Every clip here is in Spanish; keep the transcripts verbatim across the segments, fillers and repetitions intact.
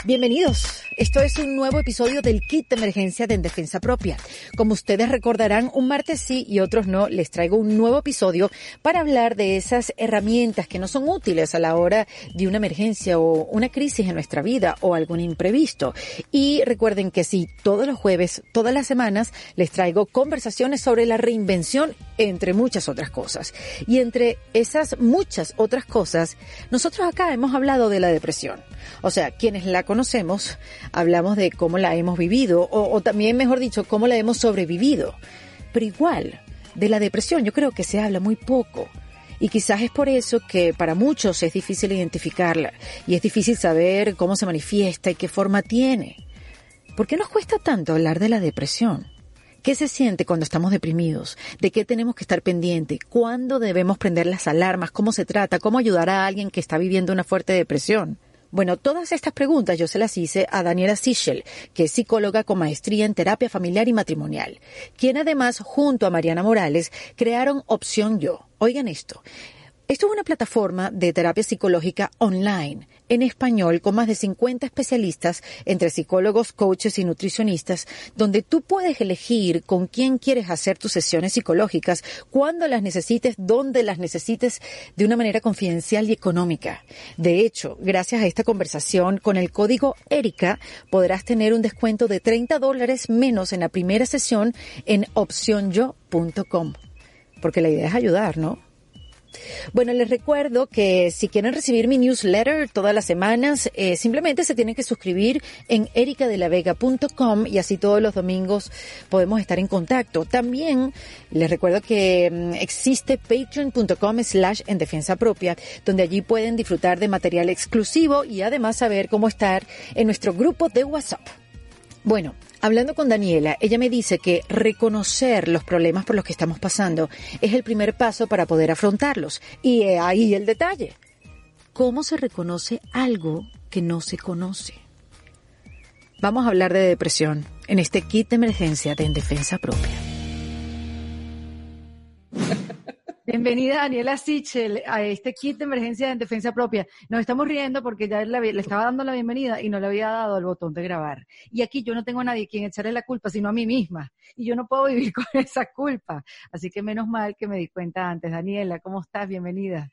Bienvenidos. Esto es un nuevo episodio del Kit de Emergencia de En Defensa Propia. Como ustedes recordarán, un martes sí y otros no, les traigo un nuevo episodio para hablar de esas herramientas que no son útiles a la hora de una emergencia o una crisis en nuestra vida o algún imprevisto. Y recuerden que sí, todos los jueves, todas las semanas, les traigo conversaciones sobre la reinvención, entre muchas otras cosas. Y entre esas muchas otras cosas, nosotros acá hemos hablado de la depresión. O sea, quienes la conocemos, hablamos de cómo la hemos vivido, o, o también, mejor dicho, cómo la hemos sobrevivido. Pero igual, de la depresión yo creo que se habla muy poco. Y quizás es por eso que para muchos es difícil identificarla, y es difícil saber cómo se manifiesta y qué forma tiene. ¿Por qué nos cuesta tanto hablar de la depresión? ¿Qué se siente cuando estamos deprimidos? ¿De qué tenemos que estar pendientes? ¿Cuándo debemos prender las alarmas? ¿Cómo se trata? ¿Cómo ayudar a alguien que está viviendo una fuerte depresión? Bueno, todas estas preguntas yo se las hice a Daniela Sichel, que es psicóloga con maestría en terapia familiar y matrimonial, quien además, junto a Mariana Morales, crearon Opción Yo. Oigan esto. Esto es una plataforma de terapia psicológica online, en español, con más de cincuenta especialistas entre psicólogos, coaches y nutricionistas, donde tú puedes elegir con quién quieres hacer tus sesiones psicológicas, cuándo las necesites, dónde las necesites, de una manera confidencial y económica. De hecho, gracias a esta conversación, con el código ERIKA, podrás tener un descuento de treinta dólares menos en la primera sesión en opción yo punto com. Porque la idea es ayudar, ¿no? Bueno, les recuerdo que si quieren recibir mi newsletter todas las semanas, eh, simplemente se tienen que suscribir en erika de la vega punto com y así todos los domingos podemos estar en contacto. También les recuerdo que um, existe patreon punto com slash en defensa propia, donde allí pueden disfrutar de material exclusivo y además saber cómo estar en nuestro grupo de WhatsApp. Bueno, hablando con Daniela, ella me dice que reconocer los problemas por los que estamos pasando es el primer paso para poder afrontarlos. Y ahí el detalle. ¿Cómo se reconoce algo que no se conoce? Vamos a hablar de depresión en este kit de emergencia de En Defensa Propia. Bienvenida Daniela Sichel a este kit de emergencia en defensa propia. Nos estamos riendo porque ya le, le estaba dando la bienvenida y no le había dado el botón de grabar. Y aquí yo no tengo a nadie quien echarle la culpa, sino a mí misma. Y yo no puedo vivir con esa culpa. Así que menos mal que me di cuenta antes. Daniela, ¿cómo estás? Bienvenida.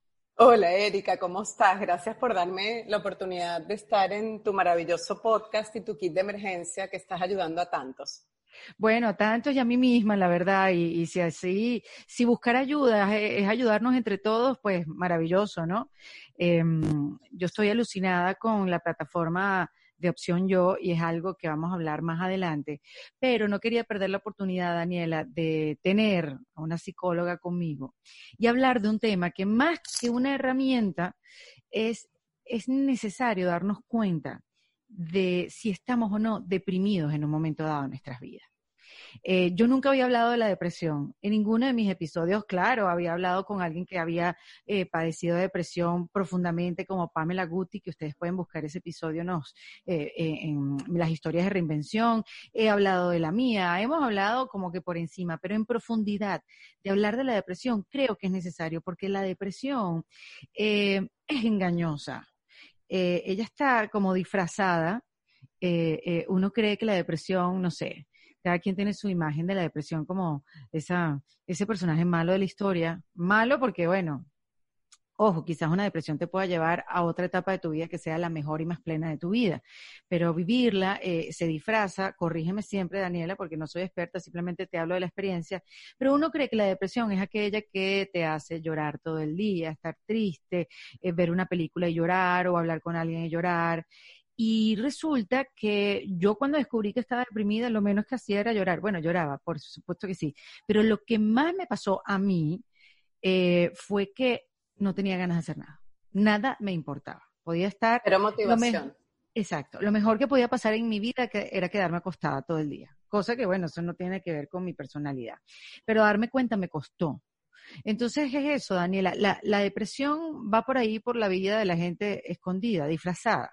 Hola Erika, ¿cómo estás? Gracias por darme la oportunidad de estar en tu maravilloso podcast y tu kit de emergencia que estás ayudando a tantos. Bueno, a tantos y a mí misma, la verdad, y, y si así, si buscar ayuda es, es ayudarnos entre todos, pues maravilloso, ¿no? Eh, yo estoy alucinada con la plataforma de Opción Yo y es algo que vamos a hablar más adelante, pero no quería perder la oportunidad, Daniela, de tener a una psicóloga conmigo y hablar de un tema que más que una herramienta es, es necesario darnos cuenta de si estamos o no deprimidos en un momento dado en nuestras vidas. Eh, yo nunca había hablado de la depresión. En ninguno de mis episodios, claro, había hablado con alguien que había eh, padecido de depresión profundamente, como Pamela Guti, que ustedes pueden buscar ese episodio nos, eh, eh, en las historias de reinvención. He hablado de la mía, hemos hablado como que por encima, pero en profundidad de hablar de la depresión creo que es necesario, porque la depresión eh, es engañosa. Eh, ella está como disfrazada. Eh, eh, uno cree que la depresión, no sé, cada quien tiene su imagen de la depresión como esa, ese personaje malo de la historia. Malo porque, bueno, ojo, quizás una depresión te pueda llevar a otra etapa de tu vida que sea la mejor y más plena de tu vida. Pero vivirla eh, se disfraza, corrígeme siempre, Daniela, porque no soy experta, simplemente te hablo de la experiencia, pero uno cree que la depresión es aquella que te hace llorar todo el día, estar triste, eh, ver una película y llorar o hablar con alguien y llorar. Y resulta que yo cuando descubrí que estaba deprimida, lo menos que hacía era llorar. Bueno, lloraba, por supuesto que sí. Pero lo que más me pasó a mí eh, fue que no tenía ganas de hacer nada. Nada me importaba. Podía estar... Pero Lo motivación. me- Exacto. Lo mejor que podía pasar en mi vida que era quedarme acostada todo el día. Cosa que, bueno, eso no tiene que ver con mi personalidad. Pero darme cuenta me costó. Entonces es eso, Daniela. La, la depresión va por ahí, por la vida de la gente escondida, disfrazada.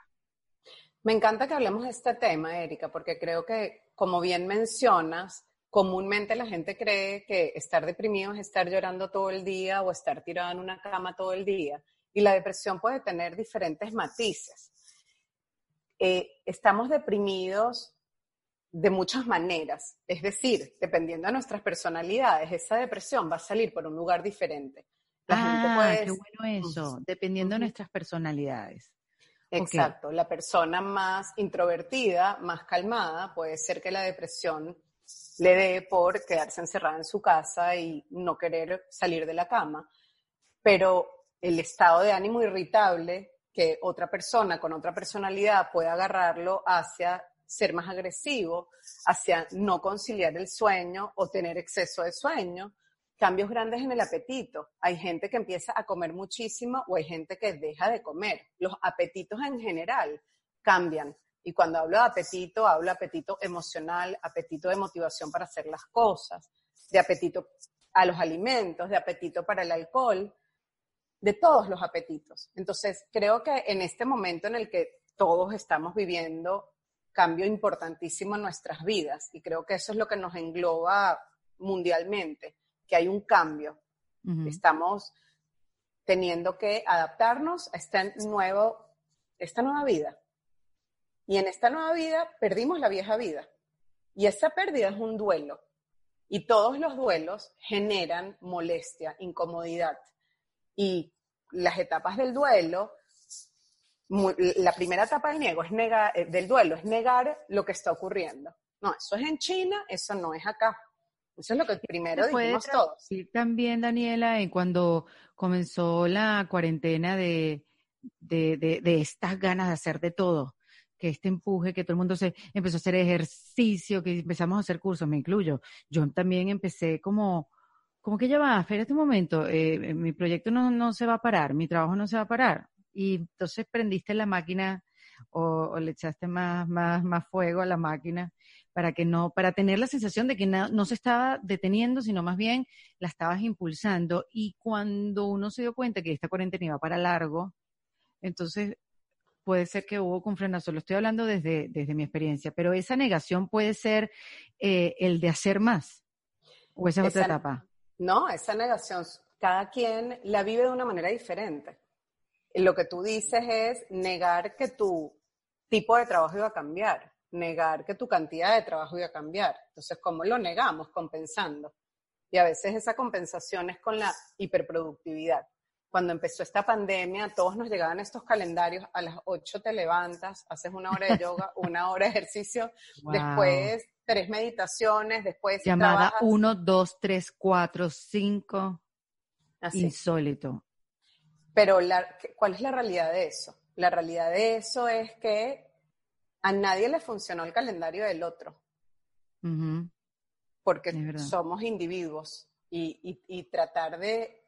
Me encanta que hablemos de este tema, Erika, porque creo que, como bien mencionas, comúnmente la gente cree que estar deprimido es estar llorando todo el día o estar tirado en una cama todo el día. Y la depresión puede tener diferentes matices. eh, estamos deprimidos de muchas maneras. Es decir, dependiendo de nuestras personalidades, esa depresión va a salir por un lugar diferente. La gente Ah, puede... qué bueno eso, dependiendo de Uh-huh. nuestras personalidades. Exacto, Ok. la persona más introvertida, más calmada, puede ser que la depresión le dé por quedarse encerrada en su casa y no querer salir de la cama. Pero el estado de ánimo irritable que otra persona con otra personalidad puede agarrarlo hacia ser más agresivo, hacia no conciliar el sueño o tener exceso de sueño, cambios grandes en el apetito. Hay gente que empieza a comer muchísimo o hay gente que deja de comer. Los apetitos en general cambian. Y cuando hablo de apetito, hablo de apetito emocional, apetito de motivación para hacer las cosas, de apetito a los alimentos, de apetito para el alcohol, de todos los apetitos. Entonces, creo que en este momento en el que todos estamos viviendo cambio importantísimo en nuestras vidas, y creo que eso es lo que nos engloba mundialmente, que hay un cambio. Uh-huh. Estamos teniendo que adaptarnos a esta, nuevo, esta nueva vida. Y en esta nueva vida perdimos la vieja vida. Y esa pérdida es un duelo. Y todos los duelos generan molestia, incomodidad. Y las etapas del duelo, la primera etapa del, niego es negar, del duelo es negar lo que está ocurriendo. No, eso es en China, eso no es acá. Eso es lo que primero dijimos todos. También, Daniela, en cuando comenzó la cuarentena de, de, de, de estas ganas de hacer de todo, que este empuje, que todo el mundo se empezó a hacer ejercicio, que empezamos a hacer cursos, me incluyo. Yo también empecé como, como que ya va, espérate un momento, eh, mi proyecto no, no se va a parar, mi trabajo no se va a parar. Y entonces prendiste la máquina o, o le echaste más, más, más fuego a la máquina para que no, para tener la sensación de que no, no se estaba deteniendo, sino más bien la estabas impulsando. Y cuando uno se dio cuenta que esta cuarentena iba para largo, entonces puede ser que hubo un frenazo. Lo estoy hablando desde, desde mi experiencia, pero esa negación puede ser eh, el de hacer más, o esa es esa, otra etapa. No, esa negación, cada quien la vive de una manera diferente. Lo que tú dices es negar que tu tipo de trabajo iba a cambiar, negar que tu cantidad de trabajo iba a cambiar. Entonces, ¿cómo lo negamos? Compensando. Y a veces esa compensación es con la hiperproductividad. Cuando empezó esta pandemia, todos nos llegaban estos calendarios, a las ocho te levantas, haces una hora de yoga, una hora de ejercicio, wow. Después tres meditaciones, después llamada uno, dos, tres, cuatro, cinco, insólito. Pero la, ¿cuál es la realidad de eso? La realidad de eso es que a nadie le funcionó el calendario del otro. Uh-huh. Porque somos individuos y, y, y tratar de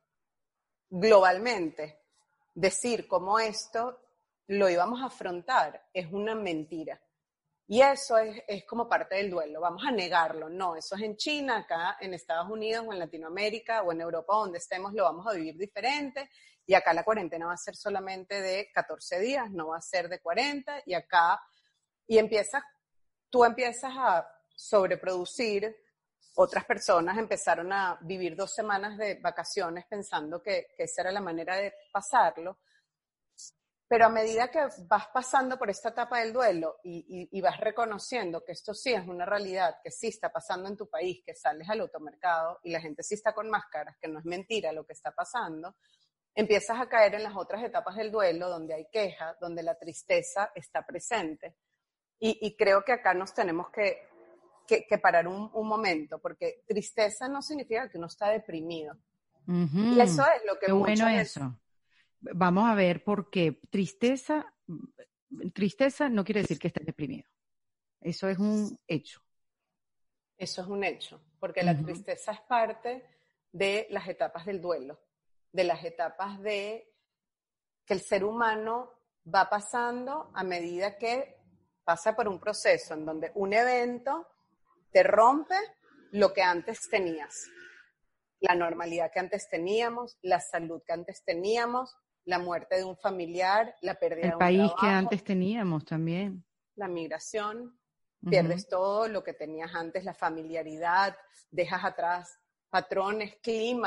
globalmente decir cómo esto lo íbamos a afrontar es una mentira. Y eso es, es como parte del duelo. Vamos a negarlo. No, eso es en China, acá en Estados Unidos o en Latinoamérica o en Europa, donde estemos, lo vamos a vivir diferente. Y acá la cuarentena va a ser solamente de catorce días, no va a ser de cuarenta. Y acá, y empiezas, tú empiezas a sobreproducir. Otras personas empezaron a vivir dos semanas de vacaciones pensando que, que esa era la manera de pasarlo. Pero a medida que vas pasando por esta etapa del duelo y, y, y vas reconociendo que esto sí es una realidad, que sí está pasando en tu país, que sales al automercado y la gente sí está con máscaras, que no es mentira lo que está pasando, empiezas a caer en las otras etapas del duelo donde hay queja, donde la tristeza está presente. Y, y creo que acá nos tenemos que, que, que parar un, un momento, porque tristeza no significa que uno está deprimido. Uh-huh. Y eso es lo que Qué muchas bueno veces... eso. Vamos a ver por qué. Tristeza, tristeza no quiere decir que estés deprimido. Eso es un hecho. Eso es un hecho, porque uh-huh. la tristeza es parte de las etapas del duelo, de las etapas de que el ser humano va pasando a medida que pasa por un proceso en donde un evento te rompe lo que antes tenías, la normalidad que antes teníamos, la salud que antes teníamos, la muerte de un familiar, la pérdida el de un país trabajo, que antes teníamos también, la migración, uh-huh. pierdes todo lo que tenías antes, la familiaridad, dejas atrás patrones, climas,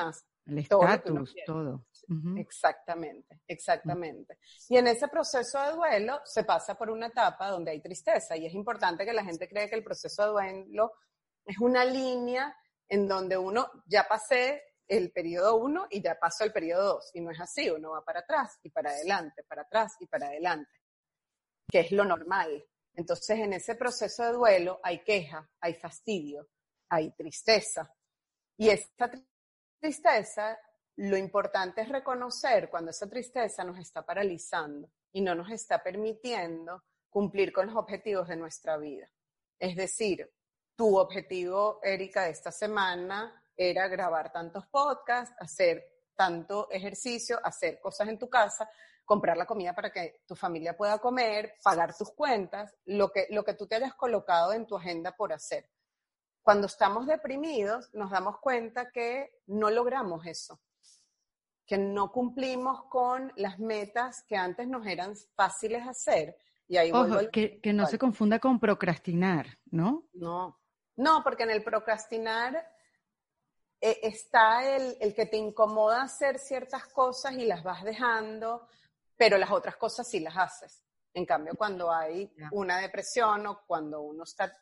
El todo lo que uno estatus, quiere. todo. Uh-huh. Exactamente, exactamente. Y en ese proceso de duelo se pasa por una etapa donde hay tristeza y es importante que la gente cree que el proceso de duelo es una línea en donde uno ya pasé el periodo uno y ya pasó el periodo dos y no es así, uno va para atrás y para adelante, para atrás y para adelante, que es lo normal. Entonces en ese proceso de duelo hay queja, hay fastidio, hay tristeza y esta tristeza, lo importante es reconocer cuando esa tristeza nos está paralizando y no nos está permitiendo cumplir con los objetivos de nuestra vida. Es decir, tu objetivo, Erika, de esta semana era grabar tantos podcasts, hacer tanto ejercicio, hacer cosas en tu casa, comprar la comida para que tu familia pueda comer, pagar tus cuentas, lo que, lo que tú te hayas colocado en tu agenda por hacer. Cuando estamos deprimidos, nos damos cuenta que no logramos eso, que no cumplimos con las metas que antes nos eran fáciles hacer. Y ahí Ojo, vuelvo al... que, que no se confunda con procrastinar, ¿no? No, no, porque en el procrastinar eh, está el, el que te incomoda hacer ciertas cosas y las vas dejando, pero las otras cosas sí las haces. En cambio, cuando hay una depresión o cuando uno está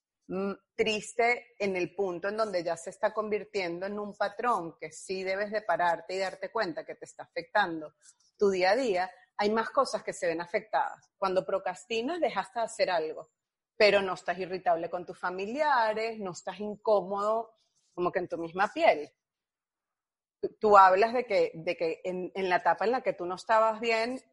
triste en el punto en donde ya se está convirtiendo en un patrón que sí debes de pararte y darte cuenta que te está afectando tu día a día, hay más cosas que se ven afectadas. Cuando procrastinas dejaste de hacer algo, pero no estás irritable con tus familiares, no estás incómodo como que en tu misma piel. Tú, tú hablas de que, de que en, en la etapa en la que tú no estabas bien,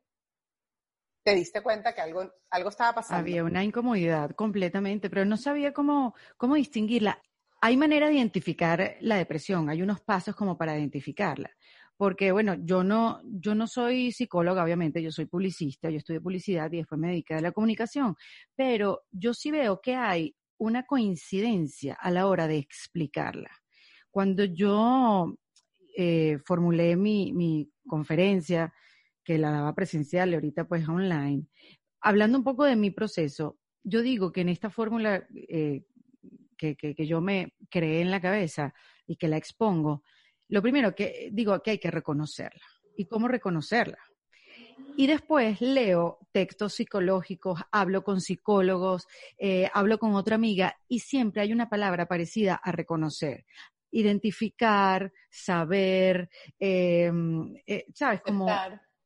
te diste cuenta que algo, algo estaba pasando. Había una incomodidad completamente, pero no sabía cómo, cómo distinguirla. Hay manera de identificar la depresión, hay unos pasos como para identificarla. Porque, bueno, yo no, yo no soy psicóloga, obviamente, yo soy publicista, yo estudié publicidad y después me dediqué a la comunicación, pero yo sí veo que hay una coincidencia a la hora de explicarla. Cuando yo eh, formulé mi, mi conferencia, que la daba presencial y ahorita pues online, hablando un poco de mi proceso, yo digo que en esta fórmula eh, que, que, que yo me creé en la cabeza y que la expongo, lo primero que digo que hay que reconocerla. ¿Y cómo reconocerla? Y después leo textos psicológicos, hablo con psicólogos, eh, hablo con otra amiga y siempre hay una palabra parecida a reconocer. Identificar, saber, eh, eh, ¿sabes? Como,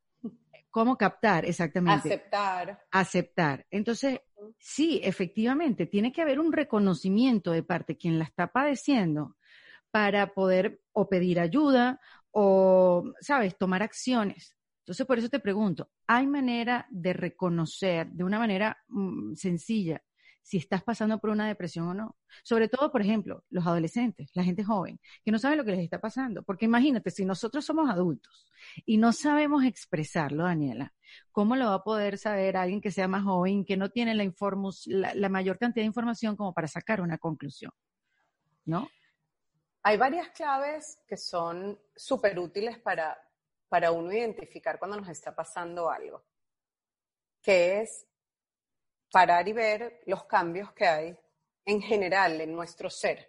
cómo captar, exactamente. Aceptar. Aceptar. Entonces, sí, efectivamente, tiene que haber un reconocimiento de parte de quien la está padeciendo para poder o pedir ayuda o, ¿sabes?, tomar acciones. Entonces, por eso te pregunto, ¿hay manera de reconocer de una manera mm, sencilla si estás pasando por una depresión o no? Sobre todo, por ejemplo, los adolescentes, la gente joven, que no sabe lo que les está pasando. Porque imagínate, si nosotros somos adultos y no sabemos expresarlo, Daniela, ¿cómo lo va a poder saber alguien que sea más joven, que no tiene la, informus, la, la mayor cantidad de información como para sacar una conclusión? ¿No? Hay varias claves que son súper útiles para, para uno identificar cuando nos está pasando algo, que es parar y ver los cambios que hay en general en nuestro ser.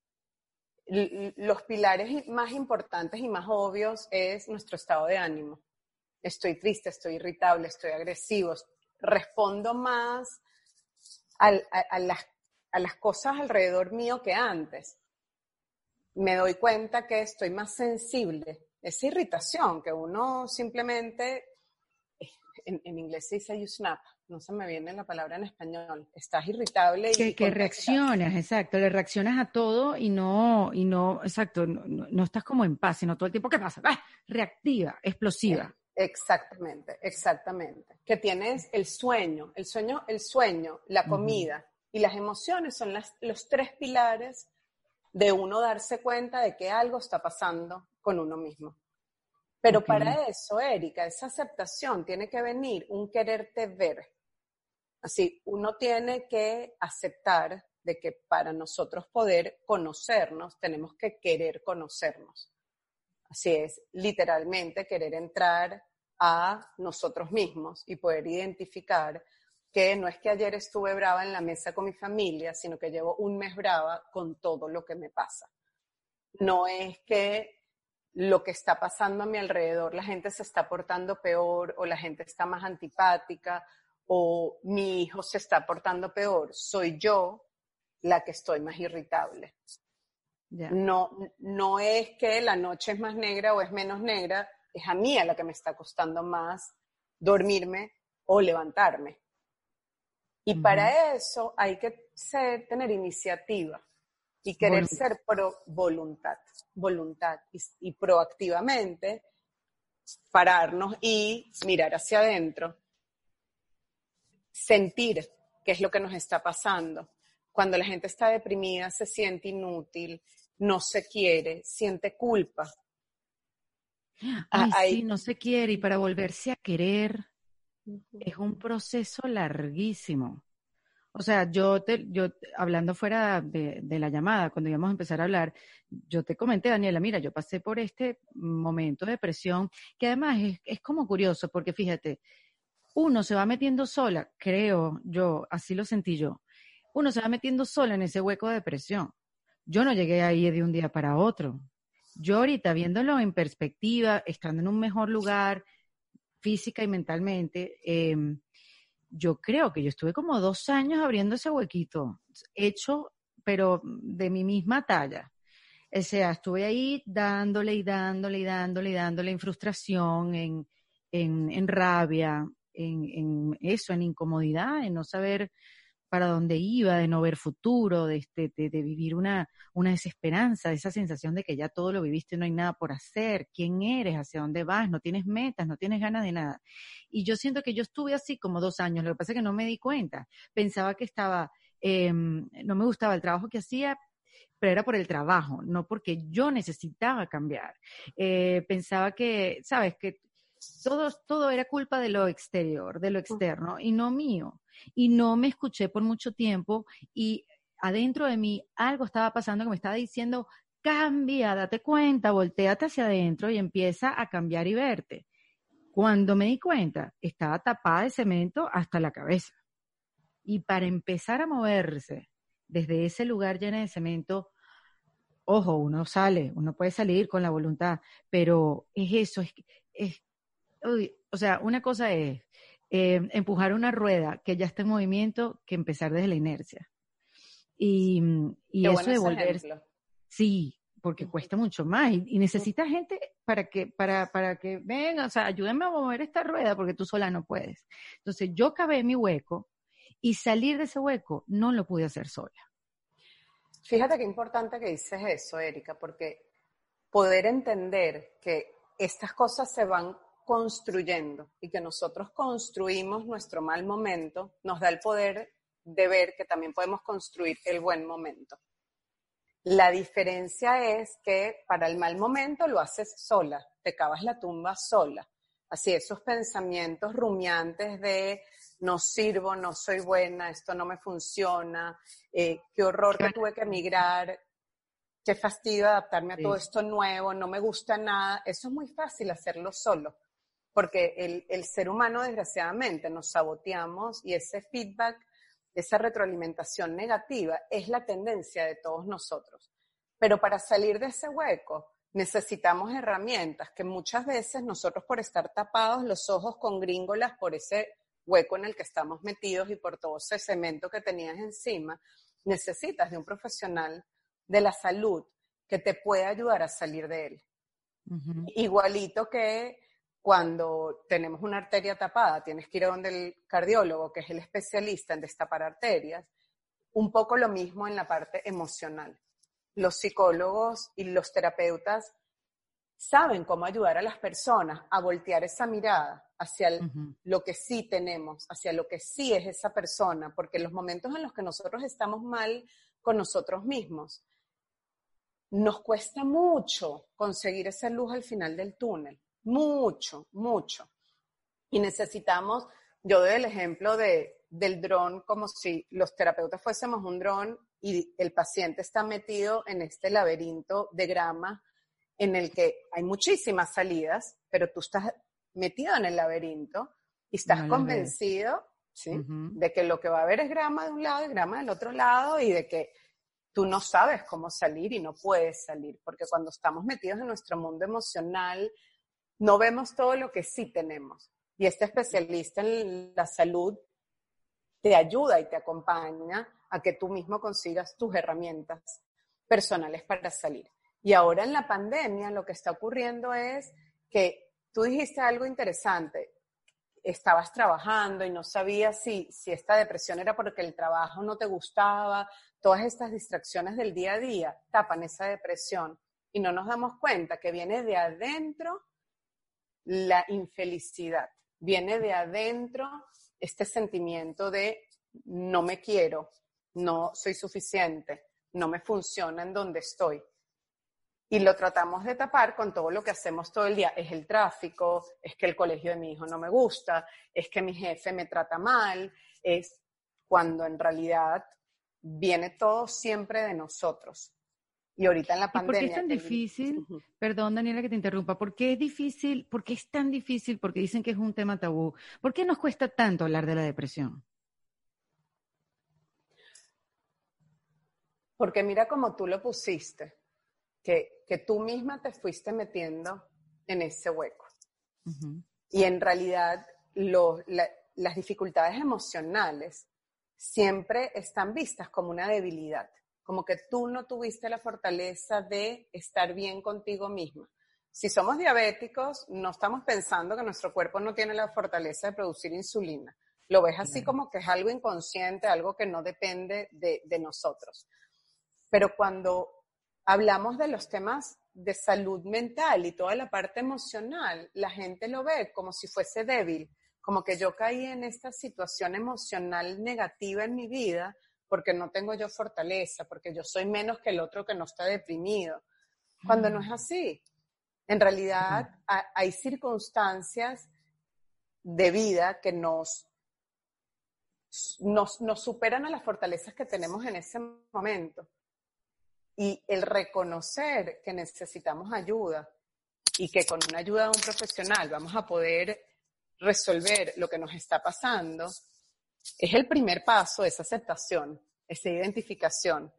L- los pilares más importantes y más obvios es nuestro estado de ánimo. Estoy triste, estoy irritable, estoy agresivo, respondo más a, a, a, las, a las cosas alrededor mío que antes. Me doy cuenta que estoy más sensible. Esa irritación que uno simplemente, en, en inglés se dice you snap, no se me viene la palabra en español, estás irritable y que, que reaccionas, exacto, le reaccionas a todo y no, y no, exacto, no, no, no estás como en paz, sino todo el tiempo, ¿qué pasa? ¡Ah! Reactiva, explosiva. Exactamente, exactamente. Que tienes el sueño, el sueño, el sueño, la comida uh-huh. y las emociones son las, los tres pilares de uno darse cuenta de que algo está pasando con uno mismo. Pero okay. para eso, Erika, esa aceptación tiene que venir un quererte ver. Así, uno tiene que aceptar de que para nosotros poder conocernos, tenemos que querer conocernos. Así es, literalmente querer entrar a nosotros mismos y poder identificar que no es que ayer estuve brava en la mesa con mi familia, sino que llevo un mes brava con todo lo que me pasa. No es que lo que está pasando a mi alrededor, la gente se está portando peor o la gente está más antipática o mi hijo se está portando peor, soy yo la que estoy más irritable. Yeah. No, no es que la noche es más negra o es menos negra, es a mí a la que me está costando más dormirme o levantarme. Y uh-huh. para eso hay que ser, tener iniciativa y querer Voluntad. ser pro voluntad, voluntad y, y proactivamente pararnos y mirar hacia adentro, sentir qué es lo que nos está pasando. Cuando la gente está deprimida, se siente inútil, no se quiere, siente culpa. Ay, Hay... sí, no se quiere, y para volverse a querer uh-huh. es un proceso larguísimo. O sea, yo, te, yo hablando fuera de, de la llamada, cuando íbamos a empezar a hablar, yo te comenté, Daniela, mira, yo pasé por este momento de depresión, que además es, es como curioso, porque fíjate, uno se va metiendo sola, creo yo, así lo sentí yo, uno se va metiendo sola en ese hueco de depresión. Yo no llegué ahí de un día para otro. Yo ahorita, viéndolo en perspectiva, estando en un mejor lugar, física y mentalmente, eh, yo creo que yo estuve como dos años abriendo ese huequito, hecho, pero de mi misma talla. O sea, estuve ahí dándole y dándole y dándole y dándole en frustración, en, en, en rabia, en, en eso, en incomodidad, en no saber para dónde iba, de no ver futuro, de, de, de, de vivir una, una desesperanza, de esa sensación de que ya todo lo viviste, no hay nada por hacer, quién eres, hacia dónde vas, no tienes metas, no tienes ganas de nada. Y yo siento que yo estuve así como dos años, lo que pasa es que no me di cuenta. Pensaba que estaba, eh, no me gustaba el trabajo que hacía, pero era por el trabajo, no porque yo necesitaba cambiar. Eh, pensaba que, sabes, que todo, todo era culpa de lo exterior, de lo externo, y no mío. Y no me escuché por mucho tiempo, y adentro de mí algo estaba pasando que me estaba diciendo, cambia, date cuenta, voltéate hacia adentro y empieza a cambiar y verte. Cuando me di cuenta, estaba tapada de cemento hasta la cabeza. Y para empezar a moverse desde ese lugar lleno de cemento, ojo, uno sale, uno puede salir con la voluntad, pero es eso, es, es uy, o sea, una cosa es eh, empujar una rueda que ya está en movimiento que empezar desde la inercia. Y, y eso de volver, sí, porque uh-huh. cuesta mucho más y, y necesitas uh-huh. gente para que, para, para que venga, o sea, ayúdenme a mover esta rueda porque tú sola no puedes. Entonces yo cavé mi hueco y salir de ese hueco no lo pude hacer sola. Fíjate qué importante que dices eso, Erika, porque poder entender que estas cosas se van construyendo y que nosotros construimos nuestro mal momento, nos da el poder de ver que también podemos construir el buen momento. La diferencia es que para el mal momento lo haces sola, te cavas la tumba sola. Así, esos pensamientos rumiantes de no sirvo, no soy buena, esto no me funciona, eh, qué horror que tuve que emigrar, qué fastidio adaptarme a todo esto nuevo, no me gusta nada. Eso es muy fácil hacerlo solo. Porque el, el ser humano, desgraciadamente, nos saboteamos y ese feedback, esa retroalimentación negativa es la tendencia de todos nosotros. Pero para salir de ese hueco necesitamos herramientas que muchas veces nosotros, por estar tapados los ojos con gringolas por ese hueco en el que estamos metidos y por todo ese cemento que tenías encima, necesitas de un profesional de la salud que te pueda ayudar a salir de él. Uh-huh. Igualito que cuando tenemos una arteria tapada, tienes que ir a donde el cardiólogo, que es el especialista en destapar arterias, un poco lo mismo en la parte emocional. Los psicólogos y los terapeutas saben cómo ayudar a las personas a voltear esa mirada hacia el, uh-huh. lo que sí tenemos, hacia lo que sí es esa persona, porque en los momentos en los que nosotros estamos mal con nosotros mismos, nos cuesta mucho conseguir esa luz al final del túnel. Mucho, mucho. Y necesitamos, yo doy el ejemplo de, del dron como si los terapeutas fuésemos un dron y el paciente está metido en este laberinto de grama en el que hay muchísimas salidas, pero tú estás metido en el laberinto y estás no convencido, ¿sí? uh-huh. de que lo que va a haber es grama de un lado y grama del otro lado y de que tú no sabes cómo salir y no puedes salir, porque cuando estamos metidos en nuestro mundo emocional, no vemos todo lo que sí tenemos. Y este especialista en la salud te ayuda y te acompaña a que tú mismo consigas tus herramientas personales para salir. Y ahora en la pandemia lo que está ocurriendo es que tú dijiste algo interesante. Estabas trabajando y no sabías si, si esta depresión era porque el trabajo no te gustaba. Todas estas distracciones del día a día tapan esa depresión y no nos damos cuenta que viene de adentro la infelicidad. Viene de adentro este sentimiento de no me quiero, no soy suficiente, no me funciona en donde estoy. Y lo tratamos de tapar con todo lo que hacemos todo el día. Es el tráfico, es que el colegio de mi hijo no me gusta, es que mi jefe me trata mal, es cuando en realidad viene todo siempre de nosotros. Y ahorita en la pandemia... ¿Y por qué es tan difícil? Uh-huh. Perdón, Daniela, que te interrumpa. ¿Por qué es difícil? ¿Por qué es tan difícil? Porque dicen que es un tema tabú. ¿Por qué nos cuesta tanto hablar de la depresión? Porque mira cómo tú lo pusiste. Que, que tú misma te fuiste metiendo en ese hueco. Uh-huh. Y en realidad lo, la, las dificultades emocionales siempre están vistas como una debilidad, como que tú no tuviste la fortaleza de estar bien contigo misma. Si somos diabéticos, no estamos pensando que nuestro cuerpo no tiene la fortaleza de producir insulina. Lo ves así claro. Como que es algo inconsciente, algo que no depende de, de nosotros. Pero cuando hablamos de los temas de salud mental y toda la parte emocional, la gente lo ve como si fuese débil, como que yo caí en esta situación emocional negativa en mi vida porque no tengo yo fortaleza, porque yo soy menos que el otro que no está deprimido. Cuando no es así. En realidad hay circunstancias de vida que nos, nos, nos superan a las fortalezas que tenemos en ese momento. Y el reconocer que necesitamos ayuda y que con una ayuda de un profesional vamos a poder resolver lo que nos está pasando, es el primer paso, esa aceptación, esa identificación.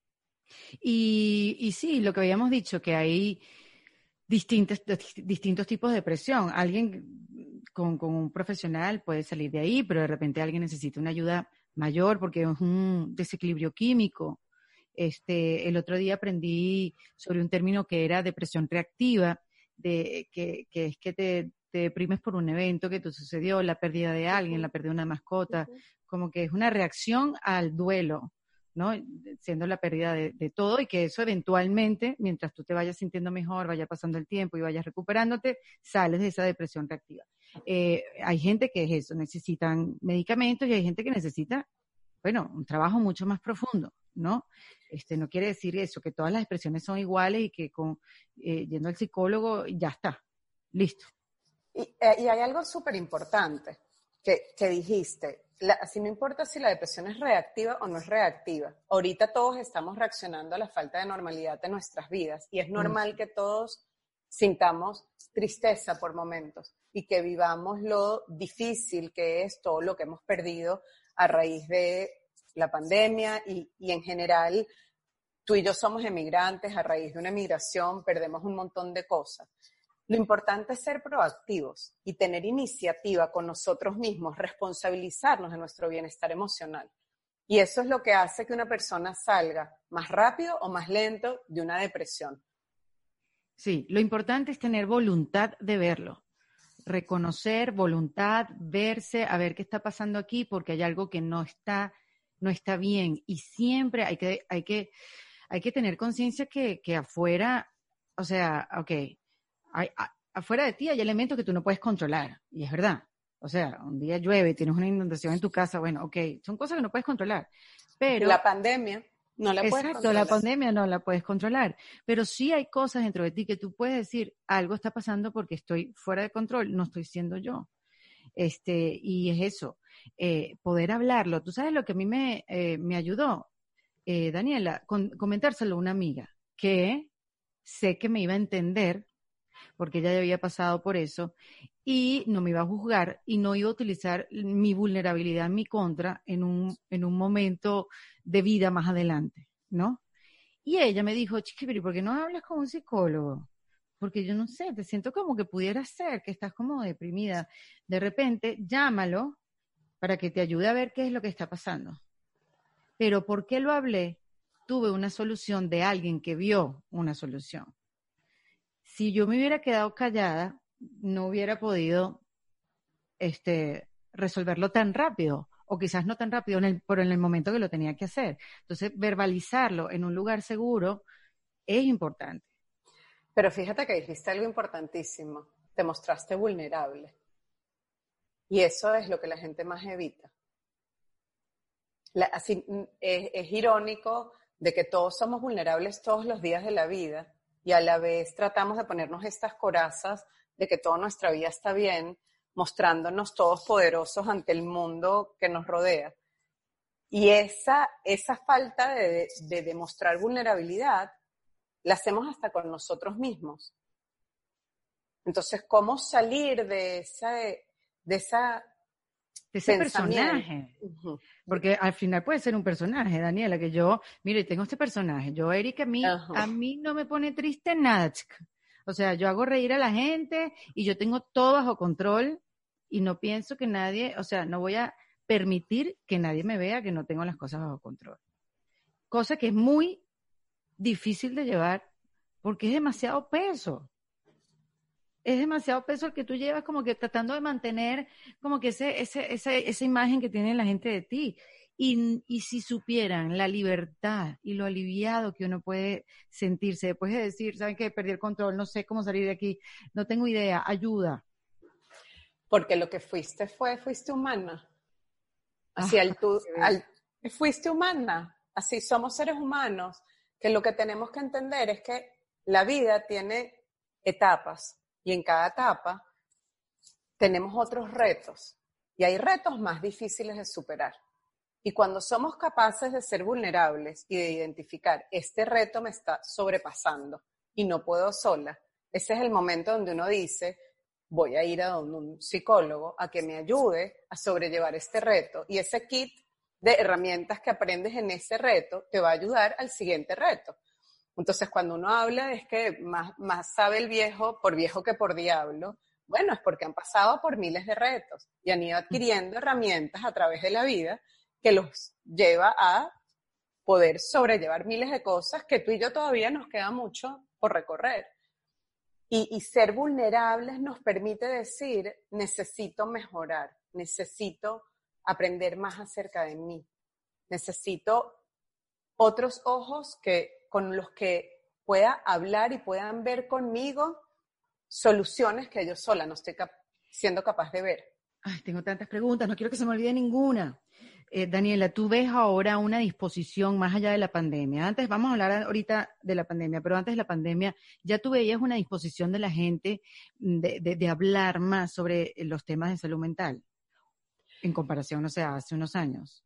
Y, y sí, lo que habíamos dicho, que hay distintos, distintos tipos de depresión. Alguien con, con un profesional puede salir de ahí, pero de repente alguien necesita una ayuda mayor porque es un desequilibrio químico. Este, el otro día aprendí sobre un término que era depresión reactiva, de, que, que es que te, te deprimes por un evento que te sucedió, la pérdida de alguien, la pérdida de una mascota, como que es una reacción al duelo, ¿no? Siendo la pérdida de, de todo y que eso eventualmente, mientras tú te vayas sintiendo mejor, vaya pasando el tiempo y vayas recuperándote, sales de esa depresión reactiva. Eh, hay gente que es eso, necesitan medicamentos y hay gente que necesita, bueno, un trabajo mucho más profundo, ¿no? Este, no quiere decir eso, que todas las expresiones son iguales y que con eh, yendo al psicólogo ya está, listo. Y, eh, y hay algo súper importante que, que dijiste, la, así no importa si la depresión es reactiva o no es reactiva, ahorita todos estamos reaccionando a la falta de normalidad de nuestras vidas y es normal mm. que todos sintamos tristeza por momentos y que vivamos lo difícil que es todo lo que hemos perdido a raíz de la pandemia y, y en general tú y yo somos emigrantes, a raíz de una emigración perdemos un montón de cosas. Lo importante es ser proactivos y tener iniciativa con nosotros mismos, responsabilizarnos de nuestro bienestar emocional. Y eso es lo que hace que una persona salga más rápido o más lento de una depresión. Sí, lo importante es tener voluntad de verlo. Reconocer, voluntad, verse, a ver qué está pasando aquí, porque hay algo que no está, no está bien. Y siempre hay que, hay que, hay que tener conciencia que, que afuera, o sea, ok, hay, a, afuera de ti hay elementos que tú no puedes controlar, y es verdad. O sea, un día llueve, tienes una inundación en tu casa, bueno, ok, son cosas que no puedes controlar. Pero la pandemia no la puedes exacto, controlar. La pandemia no la puedes controlar, pero sí hay cosas dentro de ti que tú puedes decir, algo está pasando porque estoy fuera de control, no estoy siendo yo. Este, y es eso, eh, poder hablarlo. ¿Tú sabes lo que a mí me, eh, me ayudó, eh, Daniela? Con, comentárselo a una amiga que sé que me iba a entender porque ella ya había pasado por eso y no me iba a juzgar y no iba a utilizar mi vulnerabilidad en mi contra en un, en un momento de vida más adelante, ¿no? Y ella me dijo, chiqui, pero ¿por qué no hablas con un psicólogo? Porque yo no sé, te siento como que pudiera ser, que estás como deprimida. De repente, llámalo para que te ayude a ver qué es lo que está pasando. Pero ¿por qué lo hablé? Tuve una solución de alguien que vio una solución. Si yo me hubiera quedado callada, no hubiera podido este, resolverlo tan rápido, o quizás no tan rápido, en el, pero en el momento que lo tenía que hacer. Entonces, verbalizarlo en un lugar seguro es importante. Pero fíjate que dijiste algo importantísimo, te mostraste vulnerable. Y eso es lo que la gente más evita. La, así, es, es irónico de que todos somos vulnerables todos los días de la vida y a la vez tratamos de ponernos estas corazas de que toda nuestra vida está bien, mostrándonos todos poderosos ante el mundo que nos rodea. Y esa, esa falta de, de demostrar vulnerabilidad la hacemos hasta con nosotros mismos. Entonces, ¿cómo salir de esa, de esa de ese personaje? Uh-huh. Porque al final puede ser un personaje, Daniela, que yo, mire, tengo este personaje, yo, Erika, a mí, uh-huh. a mí no me pone triste nada, chica. O sea, yo hago reír a la gente y yo tengo todo bajo control y no pienso que nadie, o sea, no voy a permitir que nadie me vea que no tengo las cosas bajo control. Cosa que es muy difícil de llevar porque es demasiado peso. Es demasiado peso el que tú llevas como que tratando de mantener como que ese, ese, ese, esa imagen que tiene la gente de ti. Y, y si supieran la libertad y lo aliviado que uno puede sentirse después de decir, ¿saben qué? Perdí el control, no sé cómo salir de aquí, no tengo idea, ayuda. Porque lo que fuiste fue, fuiste humana. Así ah, al tú, al, fuiste humana. Así somos seres humanos, que lo que tenemos que entender es que la vida tiene etapas. Y en cada etapa tenemos otros retos. Y hay retos más difíciles de superar. Y cuando somos capaces de ser vulnerables y de identificar, este reto me está sobrepasando y no puedo sola, ese es el momento donde uno dice, voy a ir a donde un psicólogo a que me ayude a sobrellevar este reto. Y ese kit de herramientas que aprendes en ese reto te va a ayudar al siguiente reto. Entonces, cuando uno habla es que más, más sabe el viejo por viejo que por diablo, bueno, es porque han pasado por miles de retos y han ido adquiriendo herramientas a través de la vida que los lleva a poder sobrellevar miles de cosas que tú y yo todavía nos queda mucho por recorrer. Y, y ser vulnerables nos permite decir, necesito mejorar, necesito aprender más acerca de mí, necesito otros ojos que con los que pueda hablar y puedan ver conmigo soluciones que yo sola no estoy cap- siendo capaz de ver. Ay, tengo tantas preguntas, no quiero que se me olvide ninguna. Eh, Daniela, tú ves ahora una disposición más allá de la pandemia. Antes, vamos a hablar ahorita de la pandemia, pero antes de la pandemia, ya tú veías una disposición de la gente de, de, de hablar más sobre los temas de salud mental, en comparación, o sea, hace unos años.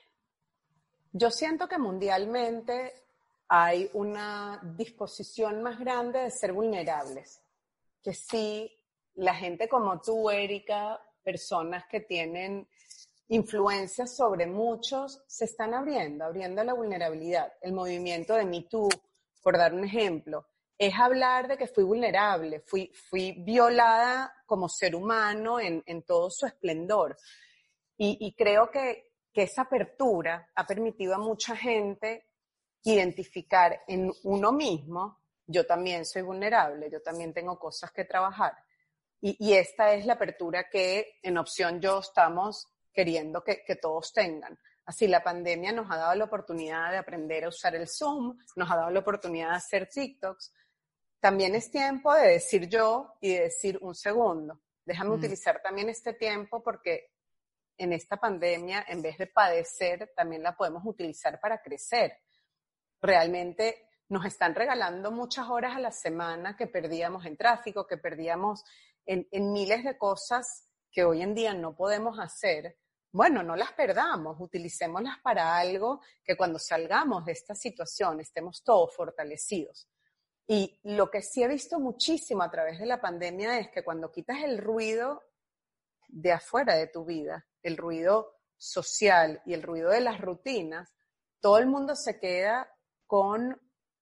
Yo siento que mundialmente hay una disposición más grande de ser vulnerables, que sí, la gente como tú, Erika, personas que tienen influencia sobre muchos, se están abriendo, abriendo la vulnerabilidad. El movimiento de Me Too, por dar un ejemplo, es hablar de que fui vulnerable, fui, fui violada como ser humano en, en todo su esplendor. Y, y creo que, que esa apertura ha permitido a mucha gente identificar en uno mismo, yo también soy vulnerable, yo también tengo cosas que trabajar. Y, y esta es la apertura que en Opción Yo estamos queriendo que, que todos tengan. Así la pandemia nos ha dado la oportunidad de aprender a usar el Zoom, nos ha dado la oportunidad de hacer TikToks. También es tiempo de decir yo y de decir un segundo. Déjame mm. utilizar también este tiempo porque en esta pandemia, en vez de padecer, también la podemos utilizar para crecer. Realmente nos están regalando muchas horas a la semana que perdíamos en tráfico, que perdíamos en, en miles de cosas que hoy en día no podemos hacer. Bueno, no las perdamos, utilicémoslas para algo que cuando salgamos de esta situación estemos todos fortalecidos. Y lo que sí he visto muchísimo a través de la pandemia es que cuando quitas el ruido de afuera de tu vida, el ruido social y el ruido de las rutinas, todo el mundo se queda con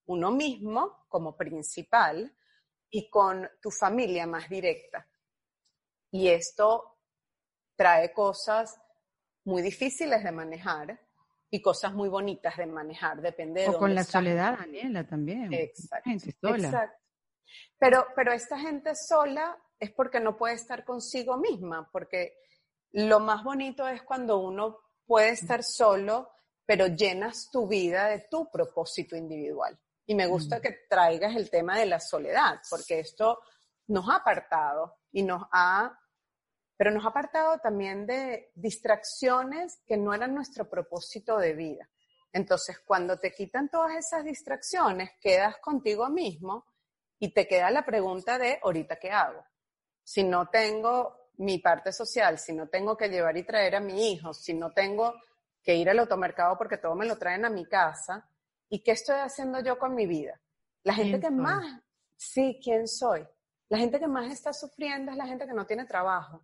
uno mismo como principal y con tu familia más directa. Y esto trae cosas muy difíciles de manejar y cosas muy bonitas de manejar, depende de O con dónde la estás. soledad, Daniela, también. Exacto, Gente sola. exacto. Pero, pero esta gente sola es porque no puede estar consigo misma, porque lo más bonito es cuando uno puede estar solo, pero llenas tu vida de tu propósito individual. Y me gusta Mm. que traigas el tema de la soledad, porque esto nos ha apartado y nos ha, pero nos ha apartado también de distracciones que no eran nuestro propósito de vida. Entonces, cuando te quitan todas esas distracciones, quedas contigo mismo y te queda la pregunta de, ¿ahorita qué hago? Si no tengo mi parte social, si no tengo que llevar y traer a mi hijo, si no tengo que ir al automercado porque todo me lo traen a mi casa, ¿y qué estoy haciendo yo con mi vida? La gente ¿Quién que soy? más, sí, ¿quién soy? La gente que más está sufriendo es la gente que no tiene trabajo,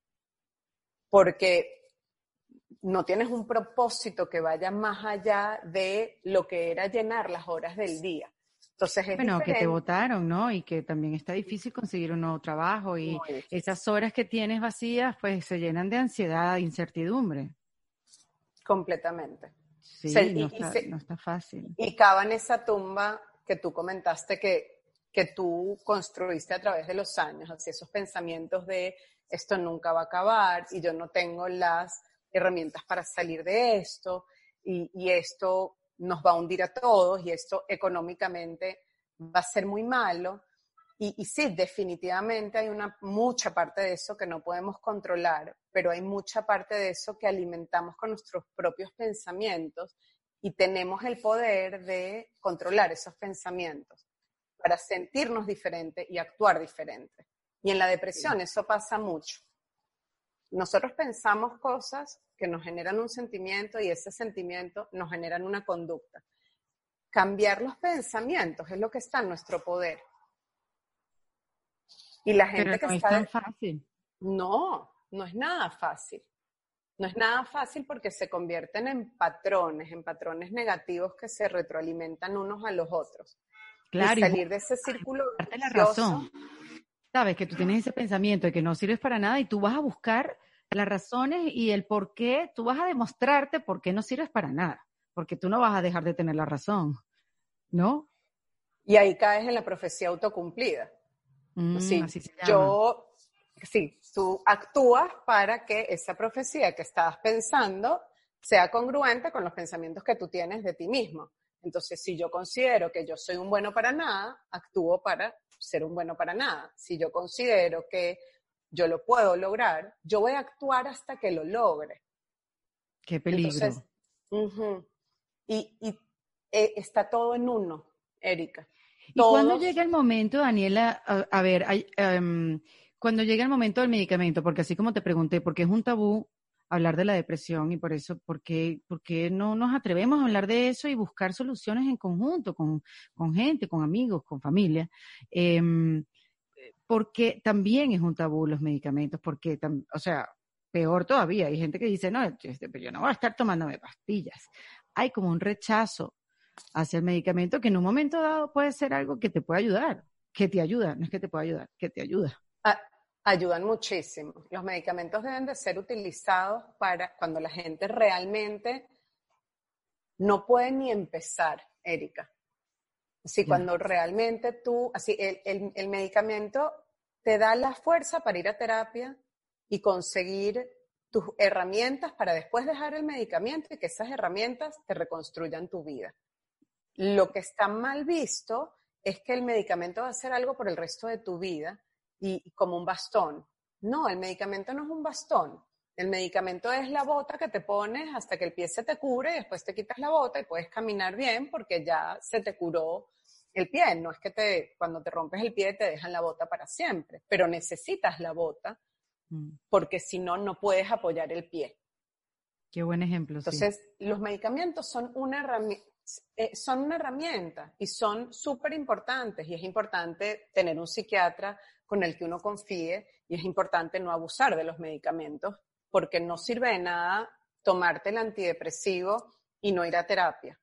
porque no tienes un propósito que vaya más allá de lo que era llenar las horas del día. Entonces es Bueno, que te diferente. votaron, ¿no? Y que también está difícil conseguir un nuevo trabajo y Muy difícil. esas horas que tienes vacías, pues se llenan de ansiedad, de incertidumbre. Completamente. Se- Sí, no y, y está, no se- está fácil. y cava en esa tumba que tú comentaste que, que tú construiste a través de los años, así esos pensamientos de esto nunca va a acabar y yo no tengo las herramientas para salir de esto y, y esto nos va a hundir a todos y esto económicamente va a ser muy malo. Y, y sí, definitivamente hay una mucha parte de eso que no podemos controlar, pero hay mucha parte de eso que alimentamos con nuestros propios pensamientos y tenemos el poder de controlar esos pensamientos para sentirnos diferente y actuar diferente. Y en la depresión eso pasa mucho. Nosotros pensamos cosas que nos generan un sentimiento y ese sentimiento nos generan una conducta. Cambiar los pensamientos es lo que está en nuestro poder. Y la Pero gente que no es está... tan De... fácil. No, no es nada fácil. No es nada fácil porque se convierten en patrones, en patrones negativos que se retroalimentan unos a los otros. Y Claro, y salir de ese círculo buscarte la vicioso, razón. Sabes que tú tienes ese pensamiento de que no sirves para nada y tú vas a buscar las razones y el por qué, tú vas a demostrarte por qué no sirves para nada, porque tú no vas a dejar de tener la razón, ¿no? y ahí caes en la profecía autocumplida. Mm, Sí, así se llama. yo, sí, tú actúas para que esa profecía que estabas pensando sea congruente con los pensamientos que tú tienes de ti mismo. Entonces, si yo considero que yo soy un bueno para nada, actúo para ser un bueno para nada. Si yo considero que yo lo puedo lograr, yo voy a actuar hasta que lo logre. Qué Entonces, peligro. uh-huh, y, y eh, está todo en uno, Erika. ¿Y cuando Todos, llega el momento, Daniela, a, a ver, hay, em, cuando llega el momento del medicamento, porque así como te pregunté, porque es un tabú hablar de la depresión y por eso, ¿por qué, por qué no nos atrevemos a hablar de eso y buscar soluciones en conjunto, con, con gente, con amigos, con familia? Em, porque también es un tabú los medicamentos, porque, tam- o sea, peor todavía, hay gente que dice, no, este, pero yo no voy a estar tomándome pastillas. Hay como un rechazo hacia el medicamento que en un momento dado puede ser algo que te puede ayudar, que te ayuda, no es que te pueda ayudar, que te ayuda. a- ayudan muchísimo. Los medicamentos deben de ser utilizados para cuando la gente realmente no puede ni empezar, Erika. Así, Ya. cuando realmente tú, así, el, el, el medicamento te da la fuerza para ir a terapia y conseguir tus herramientas para después dejar el medicamento y que esas herramientas te reconstruyan tu vida. Lo que está mal visto es que el medicamento va a hacer algo por el resto de tu vida y, y como un bastón. No, el medicamento no es un bastón. El medicamento es la bota que te pones hasta que el pie se te cure y después te quitas la bota y puedes caminar bien porque ya se te curó el pie. No es que te, cuando te rompes el pie te dejan la bota para siempre, pero necesitas la bota Mm, porque si no, no puedes apoyar el pie. qué buen ejemplo, sí. Entonces, los medicamentos son una herramienta. Eh, son una herramienta y son súper importantes y es importante tener un psiquiatra con el que uno confíe y es importante no abusar de los medicamentos porque no sirve de nada tomarte el antidepresivo y no ir a terapia.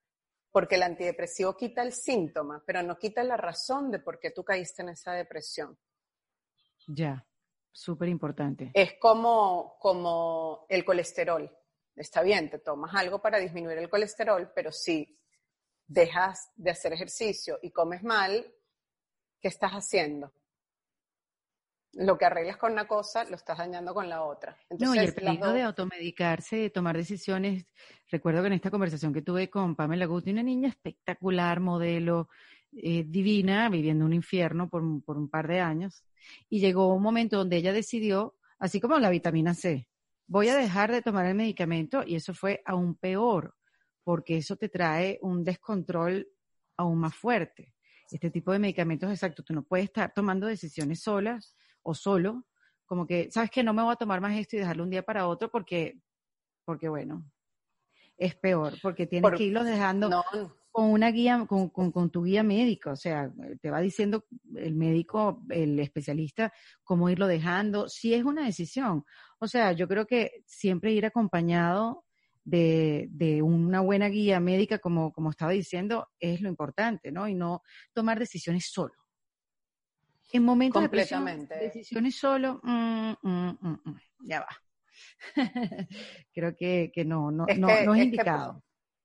porque el antidepresivo quita el síntoma, pero no quita la razón de por qué tú caíste en esa depresión. Ya, súper importante. Es como, como el colesterol. Está bien, te tomas algo para disminuir el colesterol, pero si dejas de hacer ejercicio y comes mal, ¿qué estás haciendo? Lo que arreglas con una cosa, lo estás dañando con la otra. Entonces, No, y el las peligro dos... de automedicarse, de tomar decisiones. Recuerdo que en esta conversación que tuve con Pamela Guti, una niña espectacular, modelo, eh, divina, viviendo un infierno por, por un par de años, y llegó un momento donde ella decidió, así como la vitamina C, voy a dejar de tomar el medicamento, y eso fue aún peor, porque eso te trae un descontrol aún más fuerte. Este tipo de medicamentos, exacto, tú no puedes estar tomando decisiones solas o solo, como que, ¿sabes qué? No me voy a tomar más esto y dejarlo un día para otro porque, porque bueno, es peor, porque tienes que Por, irlos dejando no, con una guía, con, con, con tu guía médica, o sea, te va diciendo el médico, el especialista, cómo irlo dejando, si es una decisión. O sea, yo creo que siempre ir acompañado de, de una buena guía médica, como, como estaba diciendo, es lo importante, ¿no? Y no tomar decisiones solo. En momentos de presión, completamente. decisiones solo, mm, mm, mm, mm, ya va. Creo que, que no, no, Es no, que, no es es que indicado.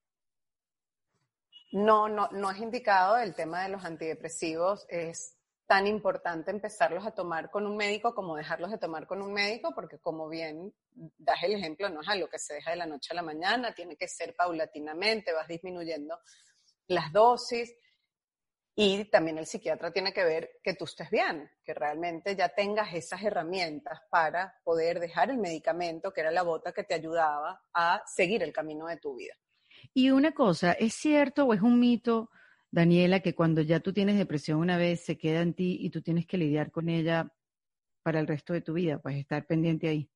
no, no, no es indicado. El tema de los antidepresivos es tan importante empezarlos a tomar con un médico como dejarlos de tomar con un médico, porque como bien das el ejemplo, no es algo que se deja de la noche a la mañana, tiene que ser paulatinamente, vas disminuyendo las dosis. Y también el psiquiatra tiene que ver que tú estés bien, que realmente ya tengas esas herramientas para poder dejar el medicamento, que era la bota que te ayudaba a seguir el camino de tu vida. Y una cosa, ¿es cierto o es un mito, Daniela, que cuando ya tú tienes depresión una vez se queda en ti y tú tienes que lidiar con ella para el resto de tu vida? Pues estar pendiente ahí.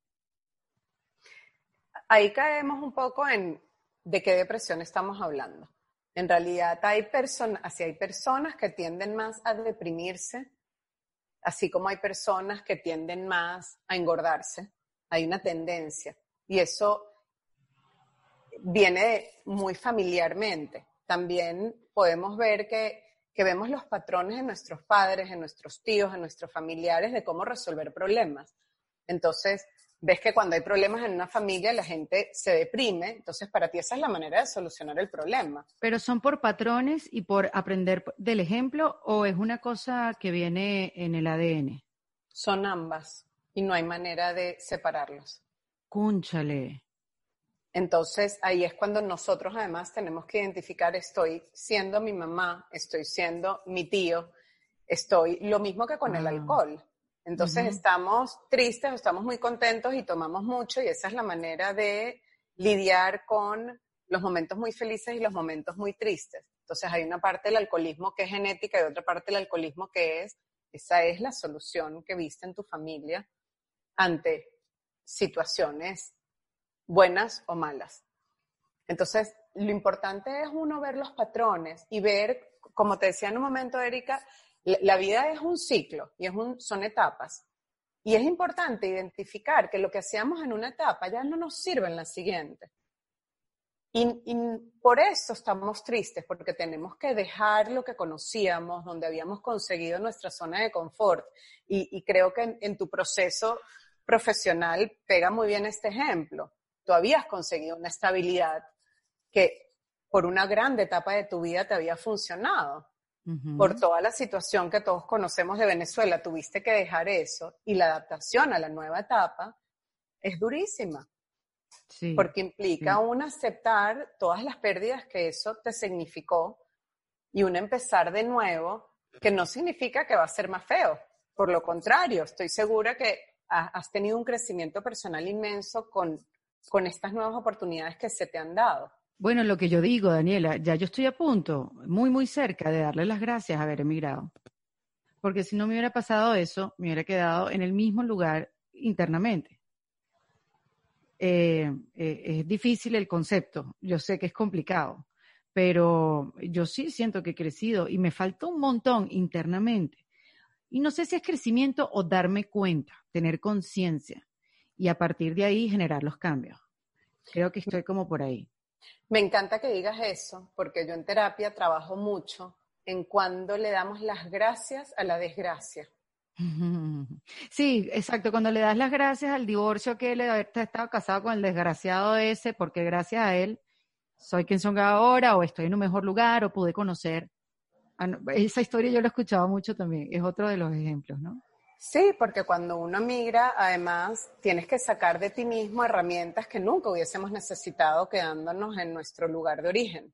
Ahí caemos un poco en de qué depresión estamos hablando. En realidad hay, person- así hay personas que tienden más a deprimirse, así como hay personas que tienden más a engordarse. Hay una tendencia. Y eso viene muy familiarmente. También podemos ver que, que vemos los patrones en nuestros padres, en nuestros tíos, en nuestros familiares de cómo resolver problemas. Entonces, ves que cuando hay problemas en una familia la gente se deprime, entonces para ti esa es la manera de solucionar el problema. ¿Pero son por patrones y por aprender del ejemplo o es una cosa que viene en el A D N? Son ambas y no hay manera de separarlos. Cúnchale. Entonces, ahí es cuando nosotros además tenemos que identificar, estoy siendo mi mamá, estoy siendo mi tío, estoy lo mismo que con el Ah, alcohol. Entonces, uh-huh. estamos tristes, estamos muy contentos y tomamos mucho y esa es la manera de lidiar con los momentos muy felices y los momentos muy tristes. Entonces, hay una parte del alcoholismo que es genética y otra parte del alcoholismo que es, esa es la solución que viste en tu familia ante situaciones buenas o malas. Entonces, lo importante es uno ver los patrones y ver, como te decía en un momento, Erika, la, la vida es un ciclo y es un, son etapas. Y es importante identificar que lo que hacíamos en una etapa ya no nos sirve en la siguiente. Y, y por eso estamos tristes, porque tenemos que dejar lo que conocíamos, donde habíamos conseguido nuestra zona de confort. Y, y creo que en, en tu proceso profesional pega muy bien este ejemplo. Tú habías conseguido una estabilidad que por una grande etapa de tu vida te había funcionado. Uh-huh. Por toda la situación que todos conocemos de Venezuela, tuviste que dejar eso y la adaptación a la nueva etapa es durísima. Sí, Porque implica sí. un aceptar todas las pérdidas que eso te significó y un empezar de nuevo, que no significa que va a ser más feo. Por lo contrario, estoy segura que has tenido un crecimiento personal inmenso con, con estas nuevas oportunidades que se te han dado. Bueno, lo que yo digo, Daniela, ya yo estoy a punto, muy, muy cerca de darle las gracias a haber emigrado. Porque si no me hubiera pasado eso, me hubiera quedado en el mismo lugar internamente. Eh, eh, es difícil el concepto, yo sé que es complicado, pero yo sí siento que he crecido y me faltó un montón internamente. Y no sé si es crecimiento o darme cuenta, tener conciencia y a partir de ahí generar los cambios. Creo que estoy como por ahí. Me encanta que digas eso, porque yo en terapia trabajo mucho en cuando le damos las gracias a la desgracia. Sí, exacto. Cuando le das las gracias al divorcio que él de haber estado casado con el desgraciado ese, porque gracias a él soy quien soy ahora, o estoy en un mejor lugar, o pude conocer. Esa historia yo la he escuchado mucho también. Es otro de los ejemplos, ¿no? Sí, porque cuando uno migra, además, tienes que sacar de ti mismo herramientas que nunca hubiésemos necesitado quedándonos en nuestro lugar de origen.